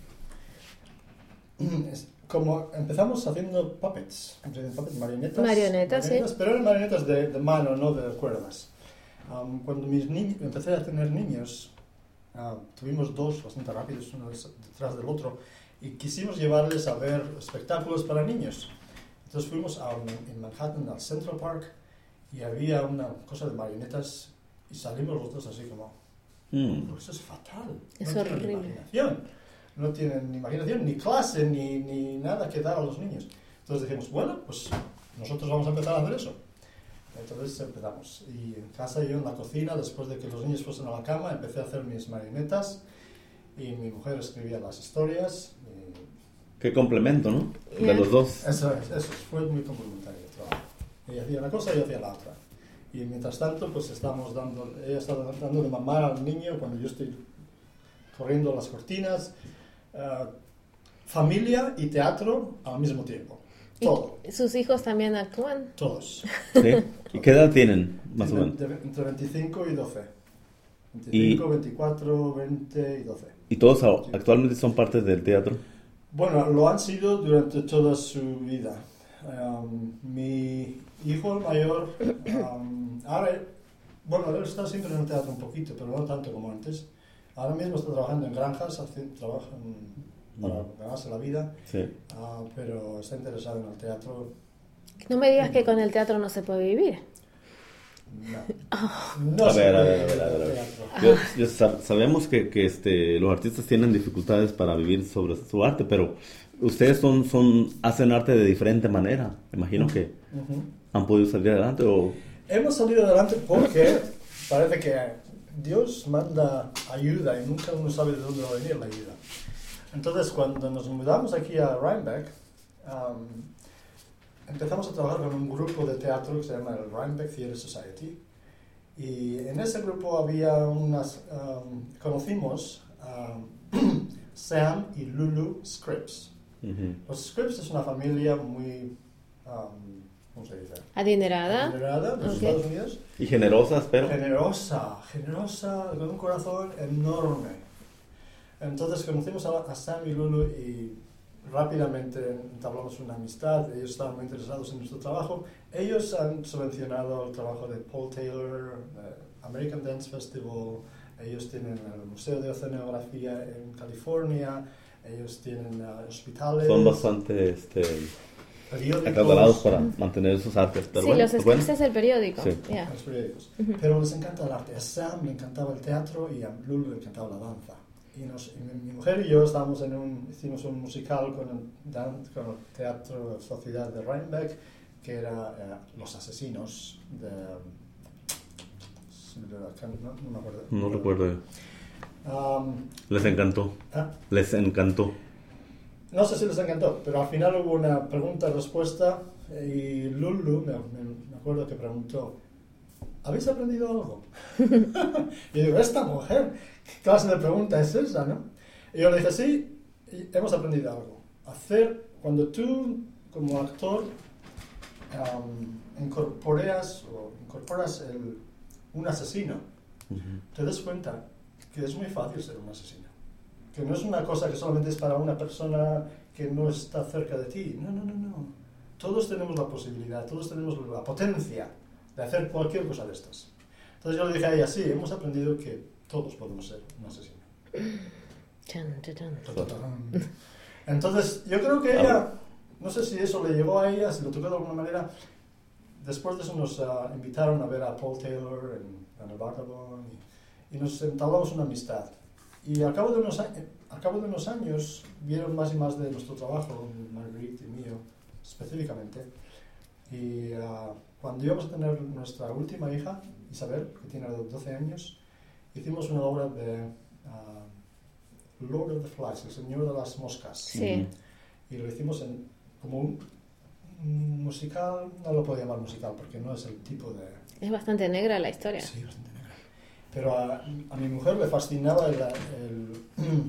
Como empezamos haciendo puppets, marionetas. Marionetas, sí. Pero eran marionetas de mano, no de cuerdas. Cuando empecé a tener niños, tuvimos dos bastante rápidos, uno detrás del otro, y quisimos llevarles a ver espectáculos para niños. Entonces fuimos en Manhattan al Central Park y había una cosa de marionetas y salimos los dos así como, eso es fatal. Es no tienen horrible. imaginación. No tienen ni imaginación, ni clase, ni nada que dar a los niños. Entonces dijimos, bueno, pues nosotros vamos a empezar a hacer eso. Entonces empezamos. Y en casa, yo en la cocina, después de que los niños fuesen a la cama, empecé a hacer mis marionetas y mi mujer escribía las historias. Qué complemento, ¿no? De Yeah. los dos. Eso fue muy complementario el trabajo. Ella hacía una cosa y yo hacía la otra. Y mientras tanto, pues ella estaba dando de mamar al niño cuando yo estoy corriendo las cortinas. Familia y teatro al mismo tiempo. Todo. ¿Y sus hijos también actúan? Todos. ¿Sí? ¿Y qué edad tienen, más o menos? Entre 25 y 12. 25, 24, 20 y 12. ¿Y todos actualmente son parte del teatro? Bueno, lo han sido durante toda su vida. Mi hijo, el mayor, ahora, bueno, él está siempre en el teatro un poquito, pero no tanto como antes. Ahora mismo está trabajando en granjas, trabaja para ganarse la vida, Sí. pero está interesado en el teatro. No me digas que con el teatro no se puede vivir. No A se ver, a puede ver, vivir a ver, a del ver. teatro. Sabemos que los artistas tienen dificultades para vivir sobre su arte, pero ustedes hacen arte de diferente manera. Imagino que han podido salir adelante o... Hemos salido adelante porque parece que Dios manda ayuda y nunca uno sabe de dónde va a venir la ayuda. Entonces, cuando nos mudamos aquí a Rhinebeck, empezamos a trabajar con un grupo de teatro que se llama el Rhinebeck Theatre Society. Y en ese grupo había conocimos a Sam y Lulu Scripps. Los Scripps es una familia muy, ¿cómo se dice? Adinerada. Adinerada de los Ok. Estados Unidos. Y generosas, pero... Generosa, con un corazón enorme. Entonces conocimos a Sam y Lulu y rápidamente entablamos una amistad. Ellos estaban muy interesados en nuestro trabajo. Ellos han subvencionado el trabajo de Paul Taylor, American Dance Festival. Ellos tienen el Museo de Oceanografía en California. Ellos tienen hospitales. Son bastante periódicos. acaudalados para mantener sus artes. Pero Sí, bueno, los pues bueno. Scripps es el periódico. Sí. Yeah. Los periódicos. Pero les encanta el arte. A Sam le encantaba el teatro y a Lulu le encantaba la danza. Y mi mujer y yo hicimos un musical con el Teatro Sociedad de Rhinebeck, que era Los Asesinos de... No me acuerdo. No recuerdo. Les encantó. ¿Ah? Les encantó. No sé si les encantó, pero al final hubo una pregunta-respuesta y Lulu, me acuerdo que preguntó, ¿habéis aprendido algo? Y yo digo, esta mujer, ¿qué clase de pregunta es esa, no? Y yo le dije, sí, hemos aprendido algo. Cuando tú, como actor, incorporas un asesino, te das cuenta que es muy fácil ser un asesino. Que no es una cosa que solamente es para una persona que no está cerca de ti. No. Todos tenemos la posibilidad, todos tenemos la potencia de hacer cualquier cosa de estas. Entonces yo le dije a ella, sí, hemos aprendido que todos podemos ser un asesino. Chan, chan, chan. Entonces yo creo que ella, no sé si eso le llegó a ella, si lo tocó de alguna manera. Después de eso nos invitaron a ver a Paul Taylor en el Vagabond y nos entablamos una amistad. Y al cabo de unos años vieron más y más de nuestro trabajo, Marguerite y mío específicamente. Y cuando íbamos a tener nuestra última hija, Isabel, que tiene 12 años, hicimos una obra de Lord of the Flies, el Señor de las Moscas. Sí. Y lo hicimos como un musical, no lo puedo llamar musical porque no es el tipo de... Es bastante negra la historia. Sí, bastante negra. Pero a mi mujer le fascinaba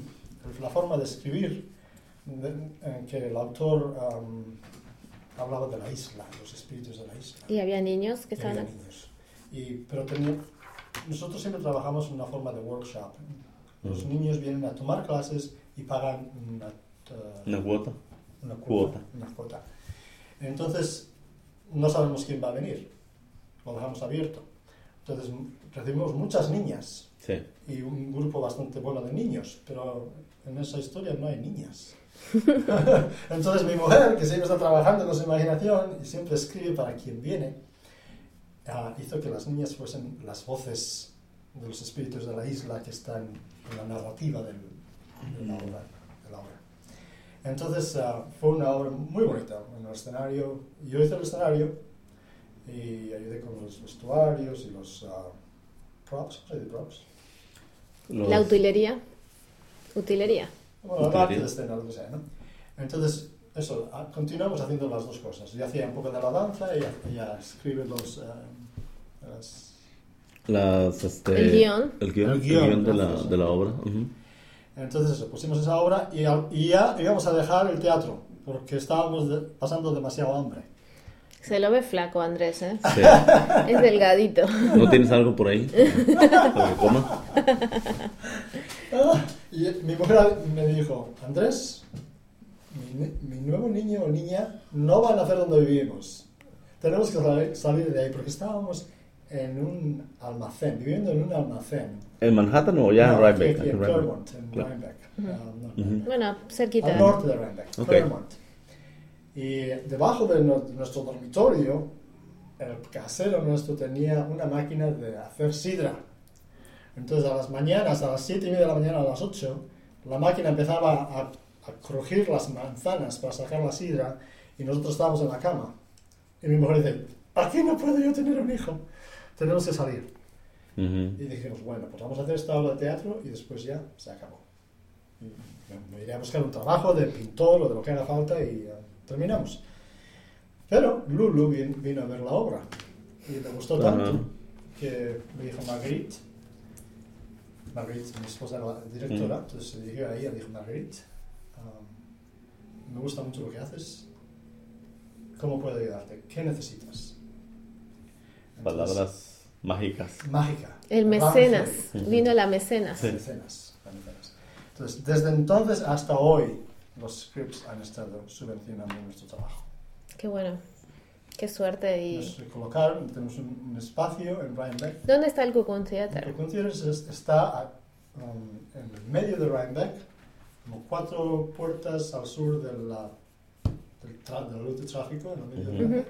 la forma de escribir, en que el autor hablaba de la isla, los espíritus de la isla. ¿Y había niños que estaban? Había niños. Pero nosotros siempre trabajamos en una forma de workshop. Los niños vienen a tomar clases y pagan una cuota. Una cuota. Entonces, no sabemos quién va a venir. Lo dejamos abierto. Entonces, recibimos muchas niñas. Sí. Y un grupo bastante bueno de niños. Pero en esa historia no hay niñas. Entonces, mi mujer, que siempre está trabajando con su imaginación y siempre escribe para quien viene, hizo que las niñas fuesen las voces de los espíritus de la isla que están en la narrativa de la obra. Entonces fue una obra muy bonita en el escenario. Yo hice el escenario y ayudé con los vestuarios y los props. ¿Cómo se dice props? La utilería. Bueno, la parte de escena, lo que sea, ¿no? Entonces, eso, continuamos haciendo las dos cosas. Yo hacía un poco de la danza y ella escribe el guión. El guión de la obra. Uh-huh. Entonces eso, pusimos esa obra y ya íbamos a dejar el teatro porque estábamos pasando demasiado hambre. Se lo ve flaco, Andrés, ¿eh? Sí. Es delgadito. ¿No tienes algo por ahí para que coma? Y mi mujer me dijo, Andrés, mi nuevo niño o niña no van a hacer donde vivimos. Tenemos que salir de ahí porque estábamos en un almacén, viviendo en un almacén. ¿En Manhattan o ya en Rhinebeck? En Claremont, en Rhinebeck. Bueno, cerquita. Al norte de Rhinebeck, Okay. Claremont. Y debajo de nuestro dormitorio, el casero nuestro tenía una máquina de hacer sidra. Entonces a las mañanas, a las 7:30 de la mañana, a las 8, la máquina empezaba a crujir las manzanas para sacar la sidra y nosotros estábamos en la cama. Y mi mujer dice, aquí no puedo yo tener un hijo, tenemos que salir. Uh-huh. Y dijimos, bueno, pues vamos a hacer esta obra de teatro y después ya se acabó. Y me iré a buscar un trabajo de pintor o de lo que haga falta y terminamos. Pero Lulu vino a ver la obra y le gustó tanto que me dijo Marguerite, mi esposa era la directora, entonces se dirigió a ella y dijo, Marguerite, me gusta mucho lo que haces, ¿cómo puedo ayudarte? ¿Qué necesitas? Entonces, palabras mágicas. Mágica. El mecenas, vino la mecenas. Sí. Mecenas. Entonces, desde entonces hasta hoy, los scripts han estado subvencionando nuestro trabajo. Qué bueno, qué suerte. Y Nos colocaron, tenemos un espacio en Rhinebeck. ¿dónde está el Cocoon Theater? El Cocoon Theater está en el medio de Rhinebeck, como 4 puertas al sur de la luz de tráfico, en el medio de Rhinebeck,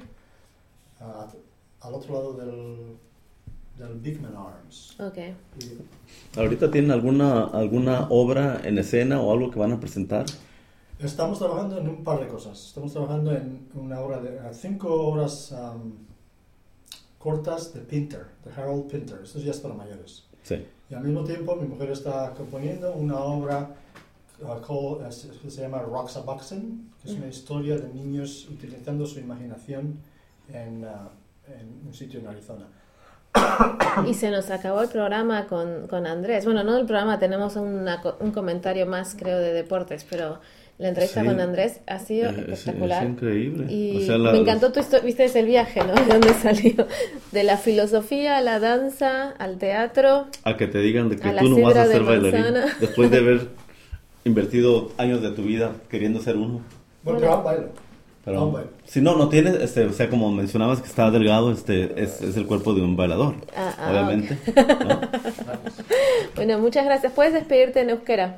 al otro lado del Beekman Arms. Okay. ¿Ahorita tienen alguna obra en escena o algo que van a presentar? Estamos trabajando en un par de cosas. Estamos trabajando en una obra de 5 obras cortas de Pinter, de Harold Pinter. Esto ya es para mayores. Sí. Y al mismo tiempo mi mujer está componiendo una obra que se llama Roxaboxen, que es una historia de niños utilizando su imaginación en un sitio en Arizona. Y se nos acabó el programa con Andrés. Bueno, no el programa, tenemos un comentario más, creo, de deportes, pero la entrevista con Andrés ha sido espectacular. Es increíble. Y me encantó tu historia, viste, es el viaje, ¿no? De dónde salió. De la filosofía a la danza, al teatro. A que te digan de que a tú no vas a ser bailarín. manzana. Después de haber invertido años de tu vida queriendo ser uno. Bueno, pero aún bailo. Pero si no tienes, o sea, como mencionabas que está delgado, es el cuerpo de un bailador, obviamente. Okay. ¿No? Bueno, muchas gracias. ¿Puedes despedirte en euskera?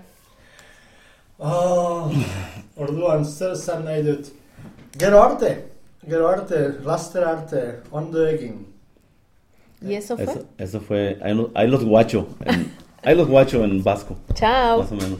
Orduan, zer esan nahi dut. Gero arte, laster arte, ondo egin. ¿Y eso fue? Eso fue, ahí los guacho, en vasco. Chao. Más o menos.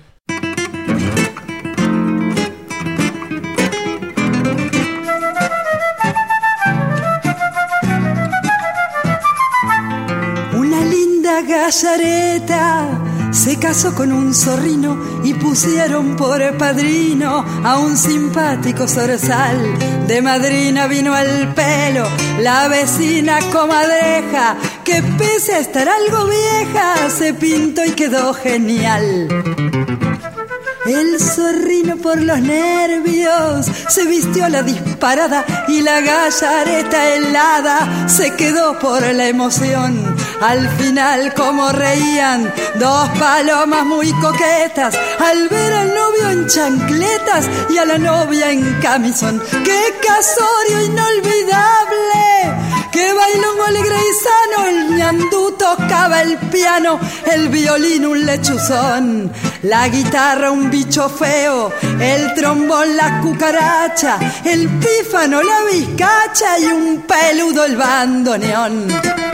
Gallareta se casó con un zorrino y pusieron por padrino a un simpático zorzal. De madrina vino al pelo la vecina comadreja, que pese a estar algo vieja se pintó y quedó genial. El zorrino por los nervios se vistió a la disparada y la gallareta helada se quedó por la emoción. Al final como reían dos palomas muy coquetas al ver al novio en chancletas y a la novia en camisón. ¡Qué casorio inolvidable! ¡Qué bailongo alegre y sano! El ñandú tocaba el piano, el violín un lechuzón, la guitarra un bicho feo, el trombón la cucaracha, el pífano la vizcacha y un peludo el bandoneón.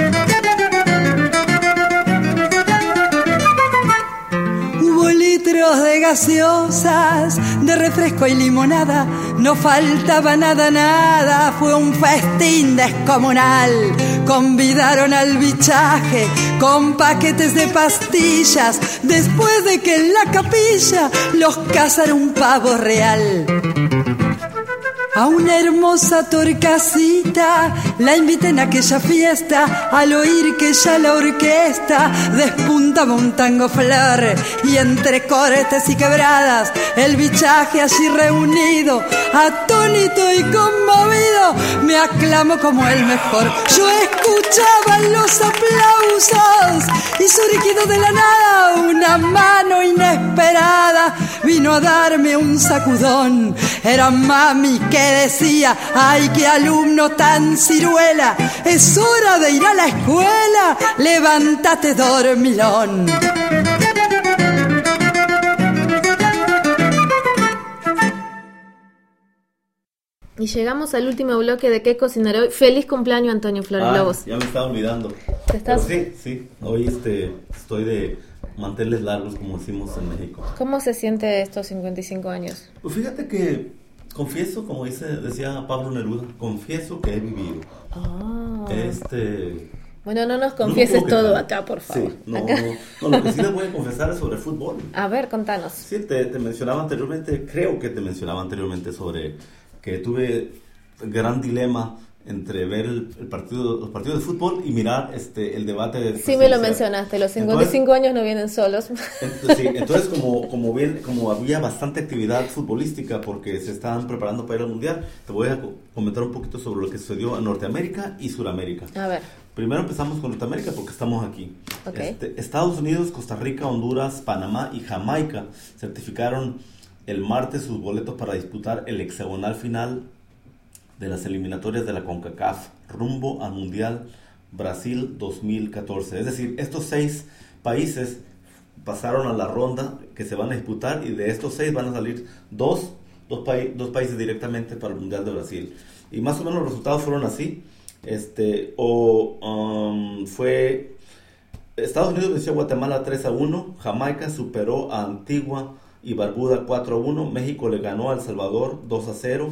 Hubo litros de gaseosas, de refresco y limonada, no faltaba nada, nada, fue un festín descomunal. Convidaron al bichaje con paquetes de pastillas, después de que en la capilla los cazara un pavo real. A una hermosa torcasita la invité en aquella fiesta, al oír que ya la orquesta despuntaba un tango flor, y entre cortes y quebradas el bichaje allí reunido, atónito y conmovido, me aclamó como el mejor. Yo escuchaba los aplausos y surgido de la nada una mano inesperada vino a darme un sacudón. Era mami que decía: ¡ay, qué alumno tan ciruela! Es hora de ir a la escuela, levántate dormilón. Y llegamos al último bloque de ¿Qué cocinaré hoy? Feliz cumpleaños, Antonio Flores Lobos. Ya me estaba olvidando. ¿Te estás? Pero sí, hoy estoy de manteles largos, como decimos en México. ¿Cómo se siente estos 55 años? Pues fíjate que confieso, como decía Pablo Neruda, confieso que he vivido. Bueno, no nos confieses todo acá, por favor. Sí, no, lo que sí les voy a confesar es sobre fútbol. A ver, contanos. Sí, te mencionaba anteriormente, creo que te mencionaba anteriormente sobre que tuve gran dilema entre ver los partidos de fútbol y mirar el debate de... Sí, me lo mencionaste, los 55 años no vienen solos. Entonces como había bastante actividad futbolística porque se estaban preparando para ir al Mundial, te voy a comentar un poquito sobre lo que sucedió en Norteamérica y Suramérica. A ver. Primero empezamos con Norteamérica porque estamos aquí. Okay. Estados Unidos, Costa Rica, Honduras, Panamá y Jamaica certificaron el martes sus boletos para disputar el hexagonal final de las eliminatorias de la CONCACAF rumbo al Mundial Brasil 2014. Es decir, estos 6 países pasaron a la ronda que se van a disputar y de estos 6 van a salir dos países directamente para el Mundial de Brasil. Y más o menos los resultados fueron así. Fue Estados Unidos venció a Guatemala 3-1, Jamaica superó a Antigua y Barbuda 4-1, México le ganó a El Salvador 2-0,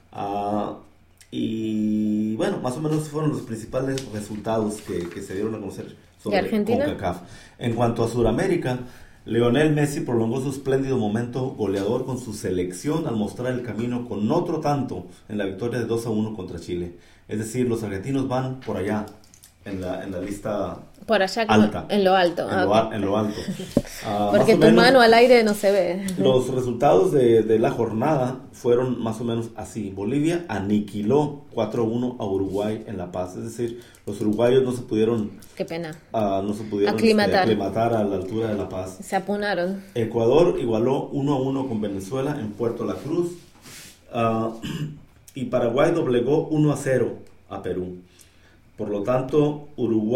y bueno, más o menos fueron los principales resultados que se dieron a conocer sobre CONCACAF. En cuanto a Sudamérica, Lionel Messi prolongó su espléndido momento goleador con su selección al mostrar el camino con otro tanto en la victoria de 2-1 contra Chile. Es decir, los argentinos van por allá en la lista por allá alta, en lo alto. En lo alto. Porque tu mano al aire no se ve. Los resultados de la jornada fueron más o menos así. Bolivia aniquiló 4-1 a Uruguay en La Paz. Es decir, los uruguayos no se pudieron... Qué pena. No se pudieron aclimatar a la altura de La Paz. Se apunaron. Ecuador igualó 1-1 con Venezuela en Puerto La Cruz. Y Paraguay doblegó 1-0 a Perú. Por lo tanto,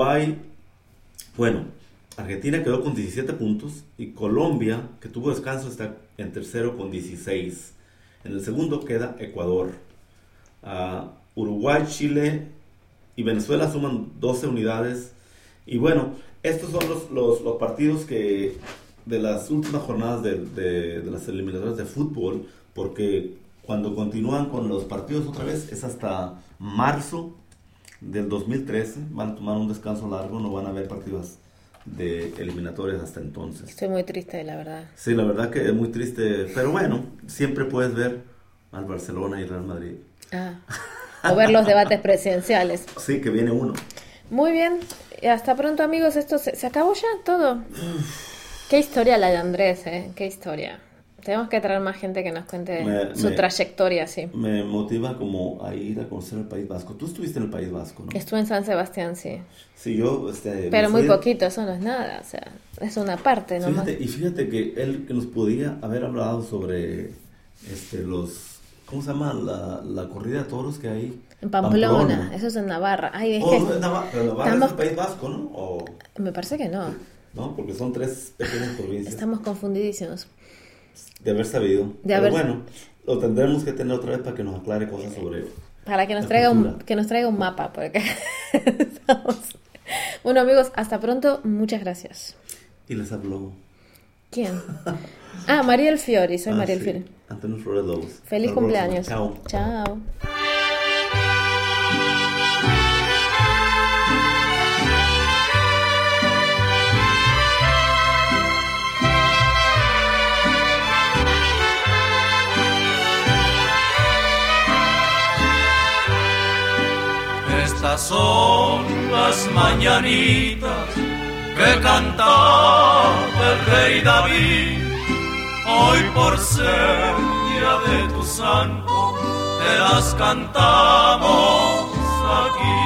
Argentina quedó con 17 puntos y Colombia, que tuvo descanso, está en tercero con 16. En el segundo queda Ecuador. Uruguay, Chile y Venezuela suman 12 unidades. Y bueno, estos son los partidos que de las últimas jornadas de las eliminatorias de fútbol, porque cuando continúan con los partidos otra vez es hasta marzo del 2013, van a tomar un descanso largo, no van a haber partidos de eliminatorias hasta entonces. Estoy muy triste, la verdad. Sí, la verdad que es muy triste, pero bueno, siempre puedes ver al Barcelona y Real Madrid. O ver los debates presidenciales. Sí, que viene uno. Muy bien, hasta pronto amigos, esto se acabó ya todo. Qué historia la de Andrés, qué historia. Tenemos que traer más gente que nos cuente su trayectoria, sí. Me motiva como a ir a conocer el País Vasco. Tú estuviste en el País Vasco, ¿no? Estuve en San Sebastián, sí. Sí, yo... Pero muy poquito, eso no es nada, o sea, es una parte nomás. Fíjate que él que nos podía haber hablado sobre los... ¿Cómo se llama? La corrida de toros que hay. En Pamplona, eso es en Navarra. Ay, es que Navarra es el País Vasco, ¿no? O... Me parece que no. No, porque son 3 pequeñas provincias. Estamos confundidísimos. De haber sabido. Bueno, lo tendremos que tener otra vez para que nos aclare cosas sobre... Para que nos traiga un mapa, porque estamos... Bueno, amigos, hasta pronto. Muchas gracias. Y les habló... ¿Quién? Mariel Fiori. Soy Mariel Fiori. Antonio Flores Lobos. Feliz cumpleaños. Chao. Chao. Estas son las mañanitas que cantaba el rey David. Hoy por ser día de tu santo, te las cantamos aquí.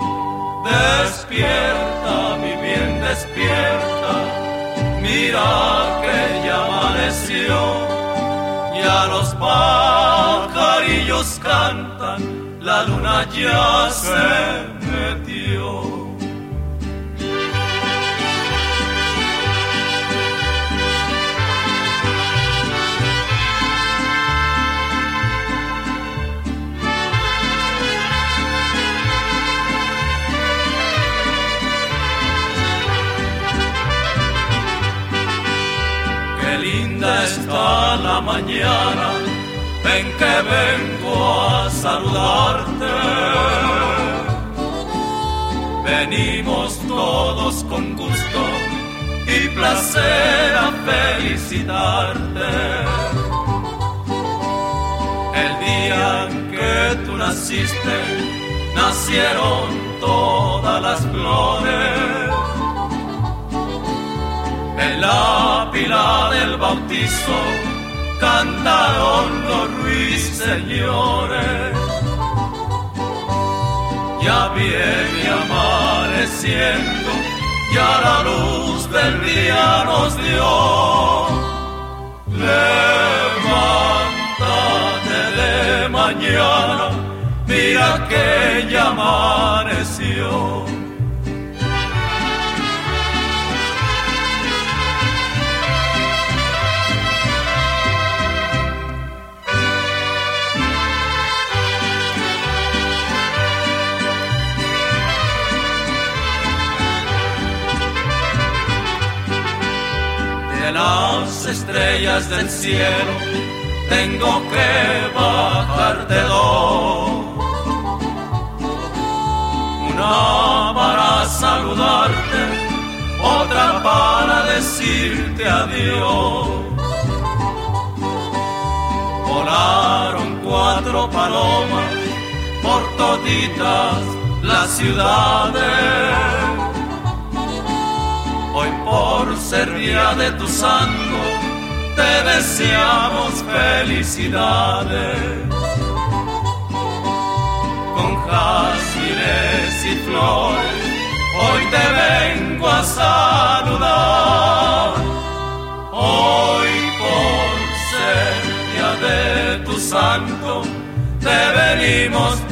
Despierta, mi bien, despierta, mira que ya amaneció. Ya los pajarillos cantan, la luna ya se metió. Qué linda está la mañana en que vengo a saludarte. Venimos todos con gusto y placer a felicitarte. El día en que tú naciste, nacieron todas las flores. En la pila del bautizo cantaron los ruiseñores. Ya viene amaneciendo, ya la luz del día nos dio. Levántate de mañana, mira que ya amaneció. Las estrellas del cielo tengo que bajarte dos, una para saludarte, otra para decirte adiós. Volaron 4 palomas por toditas las ciudades. Hoy por ser día de tu santo, te deseamos felicidades. Con jazmines y flores, hoy te vengo a saludar. Hoy por ser día de tu santo, te venimos